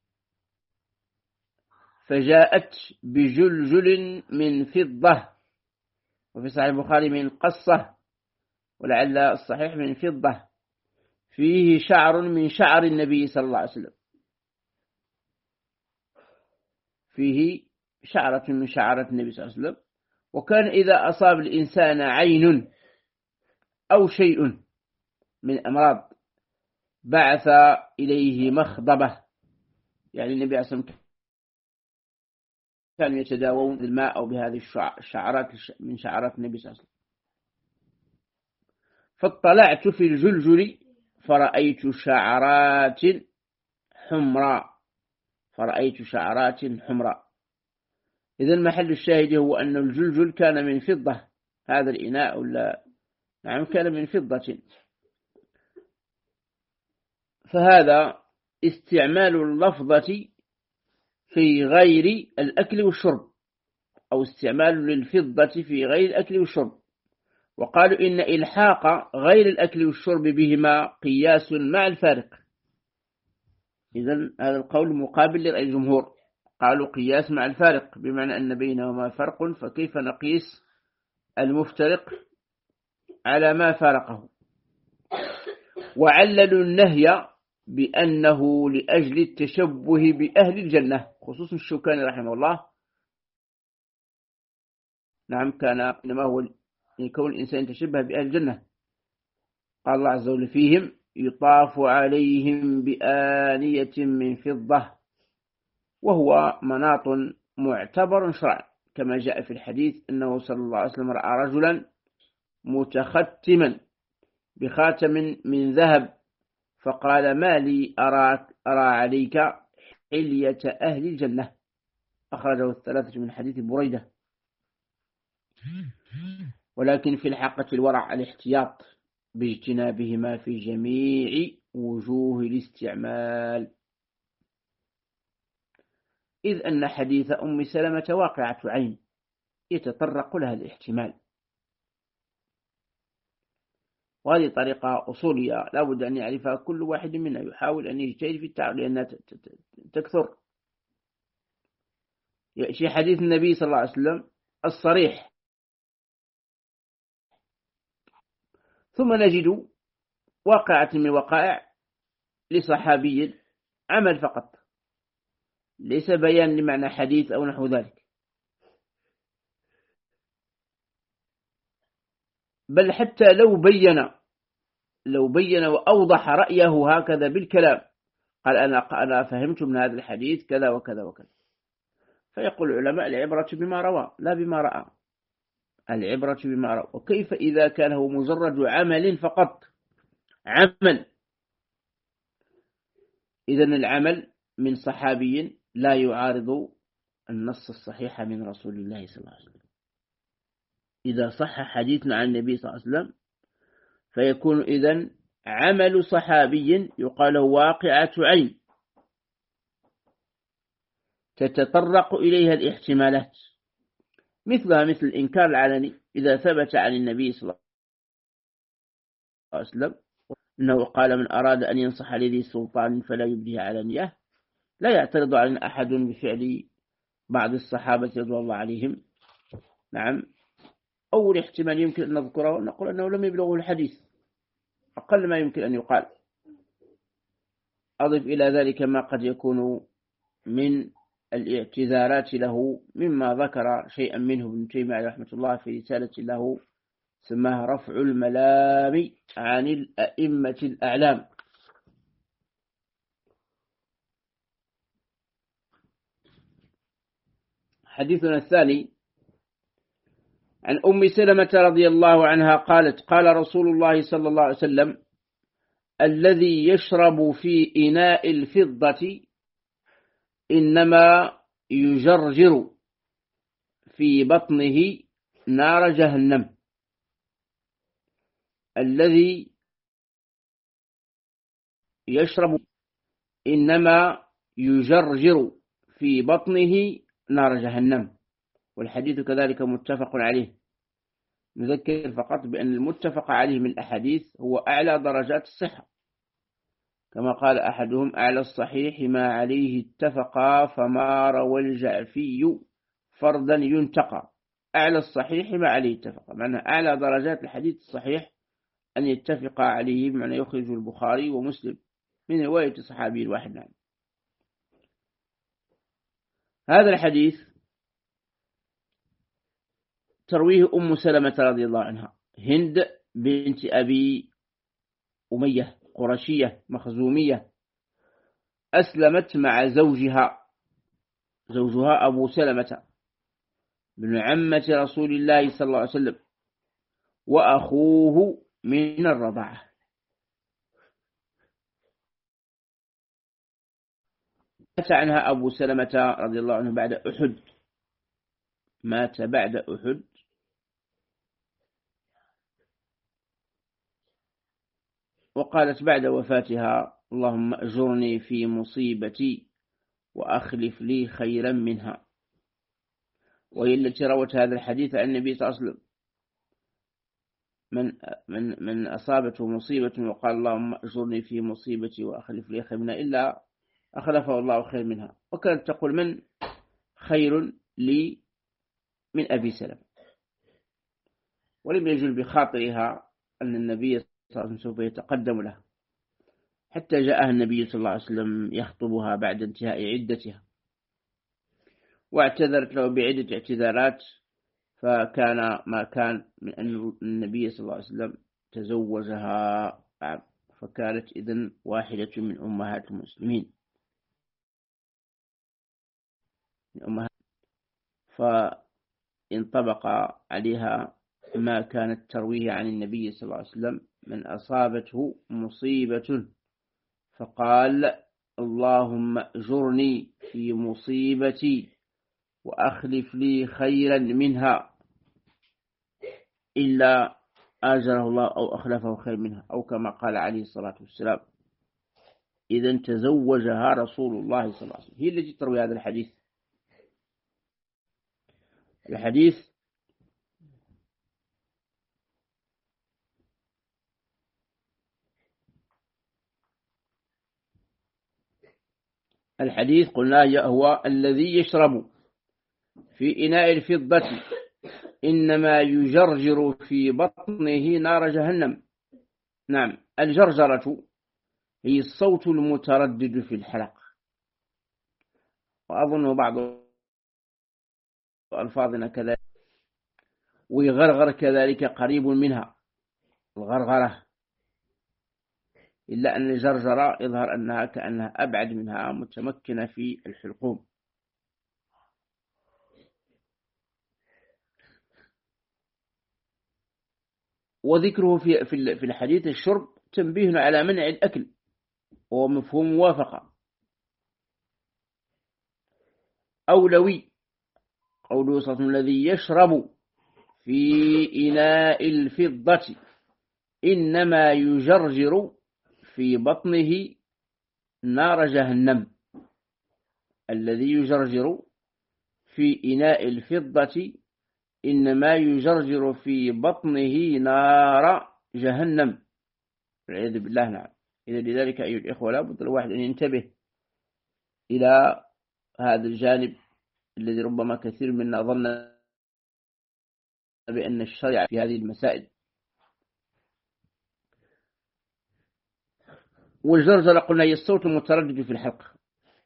فجاءت بجلجل من فضة، وفي صحيح البخاري من قصة، ولعل الصحيح من فضة، فيه شعر من شعر النبي صلى الله عليه وسلم، فيه شعرة من شعرات النبي صلى الله عليه وسلم. وكان إذا أصاب الإنسان عين أو شيء من أمراض بعث إليه مخضبة، يعني النبي عليه الصلاة والسلام كانوا يتداوون بالماء أو بهذه الشعرات من شعرات النبي صلى الله عليه وسلم. فاطلعت في الجلجل فرأيت شعرات حمراء، إذا محل الشاهد هو أن الجلجل كان من فضة، هذا الإناء ولا نعم كان من فضة. فهذا استعمال اللفظة في غير الأكل والشرب، أو استعمال للفضة في غير الأكل والشرب، وقالوا إن إلحاق غير الأكل والشرب بهما قياس مع الفارق. إذن هذا القول مقابل لرأي الجمهور، قالوا قياس مع الفارق، بمعنى أن بينهما فرق، فكيف نقيس المفترق على ما فارقه. وعللوا النهي بأنه لأجل التشبه بأهل الجنة، خصوصا الشوكاني رحمه الله. نعم، كان إنما هو يكون الإنسان تشبه بأهل الجنة. قال الله عز وجل فيهم يطاف عليهم بآنية من فضة، وهو مناط معتبر شرعا، كما جاء في الحديث أنه صلى الله عليه وسلم رأى رجلا متختما بخاتم من ذهب، فقال ما لي أرى عليك حلية أهل الجنة، أخرجه الثلاثة من حديث بريدة. ولكن في الحقة الورع الاحتياط باجتنابهما في جميع وجوه الاستعمال، إذ أن حديث أم سلمة واقعة عين يتطرق لها الاحتمال، وهذه طريقة أصولية لا بد أن يعرفها كل واحد منا، يحاول أن يجتهد في التعريف لأنها تكثر. يأتي حديث النبي صلى الله عليه وسلم الصريح، ثم نجد واقعة من وقائع لصحابي عمل فقط، ليس بيان لمعنى حديث أو نحو ذلك، بل حتى لو بين وأوضح رأيه هكذا بالكلام، قال أنا فهمت من هذا الحديث كذا وكذا وكذا، فيقول العلماء العبرة بما روى لا بما رأى، العبرة بما روى. وكيف إذا كان هو مجرد عمل فقط، عمل، إذن العمل من صحابي لا يعارض النص الصحيح من رسول الله صلى الله عليه وسلم. إذا صح حديثنا عن النبي صلى الله عليه وسلم فيكون إذن عمل صحابي يقال واقعة عين تتطرق إليها الاحتمالات، مثلها مثل الإنكار العلني إذا ثبت عن النبي صلى الله عليه وسلم أنه قال من أراد أن ينصح لذي سلطان فلا يبديه علانية، لا يعترض علينا أحد بفعل بعض الصحابة رضي الله عليهم. نعم، أول احتمال يمكن أن نذكره ونقول أنه لم يبلغه الحديث، أقل ما يمكن أن يقال. أضف إلى ذلك ما قد يكون من الاعتذارات له، مما ذكر شيئا منه ابن تيمية رحمة الله في رسالة له سماها رفع الملام عن الأئمة الأعلام. حديثنا الثاني عن أم سلمة رضي الله عنها قالت قال رسول الله صلى الله عليه وسلم الذي يشرب في إناء الفضة إنما يجرجر في بطنه نار جهنم. الذي يشرب إنما يجرجر في بطنه نار جهنم. والحديث كذلك متفق عليه. نذكر فقط بأن المتفق عليه من الأحاديث هو أعلى درجات الصحة، كما قال أحدهم أعلى الصحيح ما عليه اتفقا فما روى الجعفي فردا ينتقى. أعلى الصحيح ما عليه اتفقا، معنى أعلى درجات الحديث الصحيح أن يتفق عليه، بمعنى يخرج البخاري ومسلم من رواية صحابي الواحد. نعم. هذا الحديث ترويه أم سلمة رضي الله عنها، هند بنت أبي أمية قرشية مخزومية، أسلمت مع زوجها أبو سلمة بن عمة رسول الله صلى الله عليه وسلم وأخوه من الرضاعة. مات عنها أبو سلمة رضي الله عنه بعد أحد، مات بعد أحد، وقالت بعد وفاتها اللهم أجرني في مصيبتي وأخلف لي خيرا منها. وهي التي روت هذا الحديث عن النبي صلى الله عليه وسلم من أصابته مصيبة وقال اللهم أجرني في مصيبتي وأخلف لي خير منها إلا أخلفه الله خير منها. وكانت تقول من خير لي من أبي سلمة، ولم يجل بخاطرها أن النبي صلى الله عليه وسلم سوف يتقدم له، حتى جاءها النبي صلى الله عليه وسلم يخطبها بعد انتهاء عدتها، واعتذرت له بعدة اعتذارات، فكان ما كان من أن النبي صلى الله عليه وسلم تزوجها، فكانت إذن واحدة من أمهات المسلمين، فانطبق عليها ما كانت ترويه عن النبي صلى الله عليه وسلم من أصابته مصيبة فقال اللهم أجرني في مصيبتي وأخلف لي خيرا منها إلا آجره الله أو أخلفه خير منها، أو كما قال عليه الصلاة والسلام. إذن تزوجها رسول الله صلى الله عليه وسلم، هي التي تروي هذا الحديث. الحديث قلنا هو الذي يشرب في إناء الفضة إنما يجرجر في بطنه نار جهنم. نعم، الجرجرة هي الصوت المتردد في الحلق، وأظن بعض ألفاظنا كذلك، ويغرغر كذلك قريب منها الغرغرة، إلا أن الجرجرة يظهر أنها كأنها أبعد منها، متمكنة في الحلقوم. وذكره في الحديث الشرب تنبيه على منع الأكل وهو مفهوم موافقة. أولوي قوله صلى الله عليه وسلم الذي يشرب في إناء الفضة إنما يجرجر في بطنه نار جهنم. الذي يجرجر في إناء الفضة إنما يجرجر في بطنه نار جهنم والعياذ بالله. نعم. إذا لذلك أيها الإخوة لا بد الواحد أن ينتبه إلى هذا الجانب الذي ربما كثير منا ظن بأن الشريعة في هذه المسائل. والجرجرة قلنا هي الصوت المتردد في الحلق.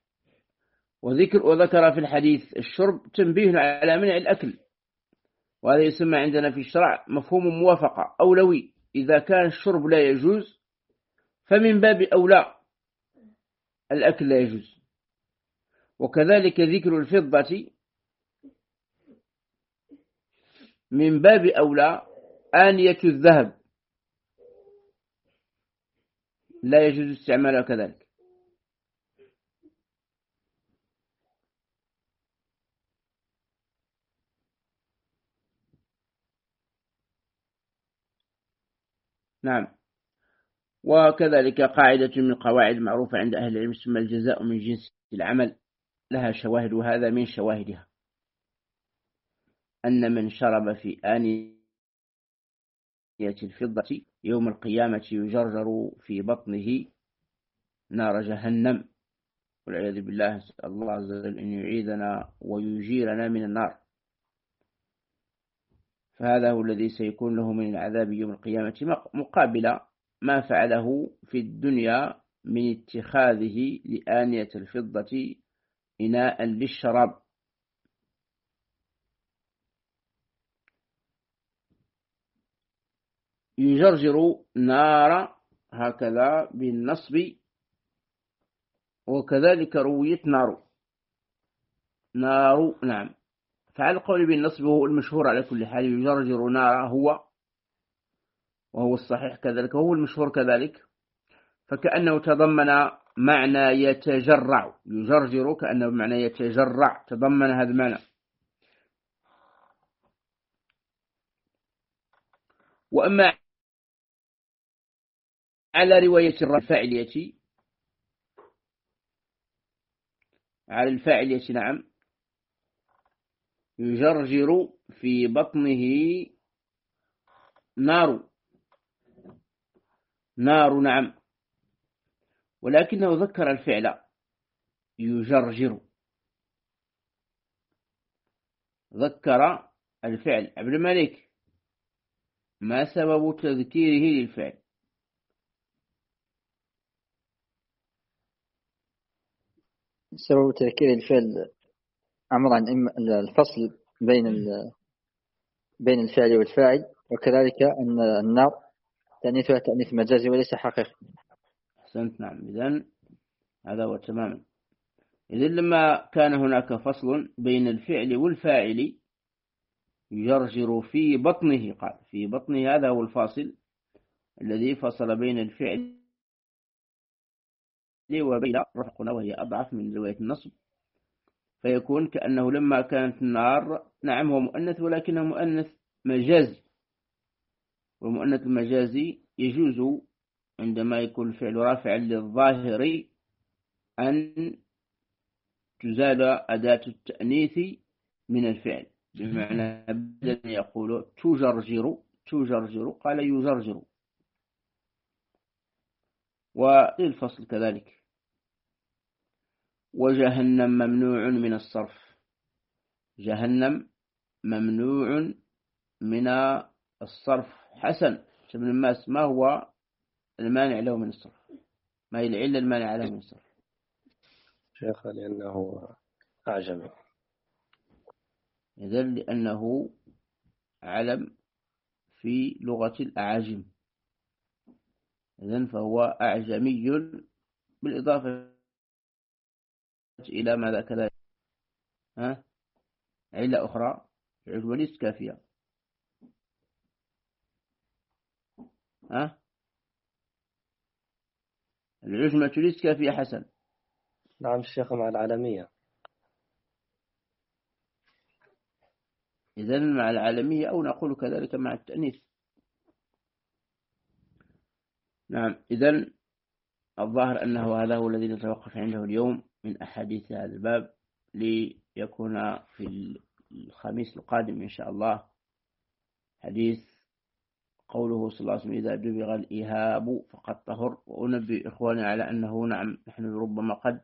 وذكر في الحديث الشرب تنبيه على منع الأكل، وهذا يسمى عندنا في الشرع مفهوم موافقة أولوي. إذا كان الشرب لا يجوز فمن باب أولى الأكل لا يجوز. وكذلك ذكر الفضة من باب أولى آنية الذهب لا يجوز استعمالها كذلك. نعم. وكذلك قاعدة من القواعد المعروفة عند أهل العلم اسمها الجزاء من جنس العمل، لها شواهد، وهذا من شواهدها أن من شرب في آنية الفضة يوم القيامة يجرجر في بطنه نار جهنم والعياذ بالله. نسأل الله عز وجل أن يعيذنا ويجيرنا من النار. فهذا هو الذي سيكون له من العذاب يوم القيامة مقابل ما فعله في الدنيا من اتخاذه لآنية الفضة إناء للشراب. يجرجر نار هكذا بالنصب، وكذلك رويت نار. نعم. فعلى القول بالنصب هو المشهور على كل حال، يجرجر نار وهو الصحيح كذلك، وهو المشهور كذلك. فكأنه تضمن معنى يتجرع، يجرجر كأنه معنى يتجرع، تضمن هذا المعنى. وأما على رواية الفاعلية، على الفاعلية نعم، يجرجر في بطنه نار نعم، ولكنه ذكر الفعل يجرجر، ذكر الفعل. عبد الملك، ما سبب تذكيره للفعل؟ سبب تذكير الفعل أمر عن الفصل بين الفعل والفاعل، وكذلك أن النار تأنيثها تأنيث مجازي وليس حقيقي. أحسنت. نعم. إذن هذا هو تماما. إذن لما كان هناك فصل بين الفعل والفاعل يجرجر في بطنه، قال في بطنه، هذا هو الفاصل الذي فصل بين الفعل وبين رفقنا، وهي أضعف من رواية النصب. فيكون كأنه لما كانت النار، نعم هو مؤنث ولكنه مؤنث مجازي، والمؤنث المجازي يجوز عندما يكون الفعل رافعا للظاهر أن تزال أداة التأنيث من الفعل، بمعنى بدل يقول تجرجر قال يجرجر. وللفصل كذلك. وجهنم ممنوع من الصرف، جهنم ممنوع من الصرف. حسن ابن الناس، ما هو المانع له من الصرف؟ ما هي العلة المانع له من الصرف؟ شيخ لأنه أعجمي. إذن لأنه علم في لغة الأعاجم، إذن فهو أعجمي، بالإضافة إلى ماذا كذلك علة أخرى وليست كافية. ها؟ العجمة ليست كافية حسن. نعم الشيخ مع العالمية. إذن مع العالمية أو نقول كذلك مع التأنيث. نعم. إذن الظاهر أنه هذا هو الذي نتوقف عنده اليوم من أحاديث هذا الباب، ليكون في الخميس القادم إن شاء الله حديث قوله صلى الله عليه وسلم إذا دبغ الإهاب فقد طهر. وأنبئ إخواني على أنه نعم نحن ربما قد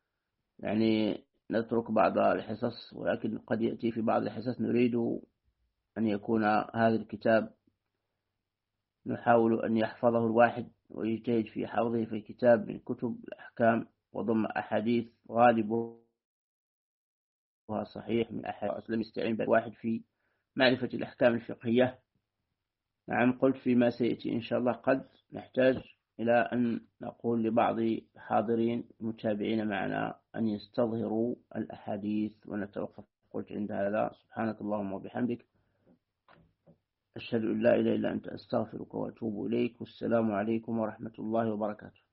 نترك بعض الحصص، ولكن قد يأتي في بعض الحصص نريد أن يكون هذا الكتاب نحاول أن يحفظه الواحد ويجتهد في حفظه في كتاب من كتب الأحكام وضم أحاديث غالبها صحيح من أحاديث لم يستعين بالواحد في معرفة الأحكام الفقهية. نعم قلت فيما سيأتي إن شاء الله قد نحتاج إلى أن نقول لبعض الحاضرين المتابعين معنا أن يستظهروا الأحاديث ونتوقف. قلت عند هذا سبحانك اللهم وبحمدك أشهد أن لا إله إلا أنت أستغفرك وأتوب إليك، والسلام عليكم ورحمة الله وبركاته.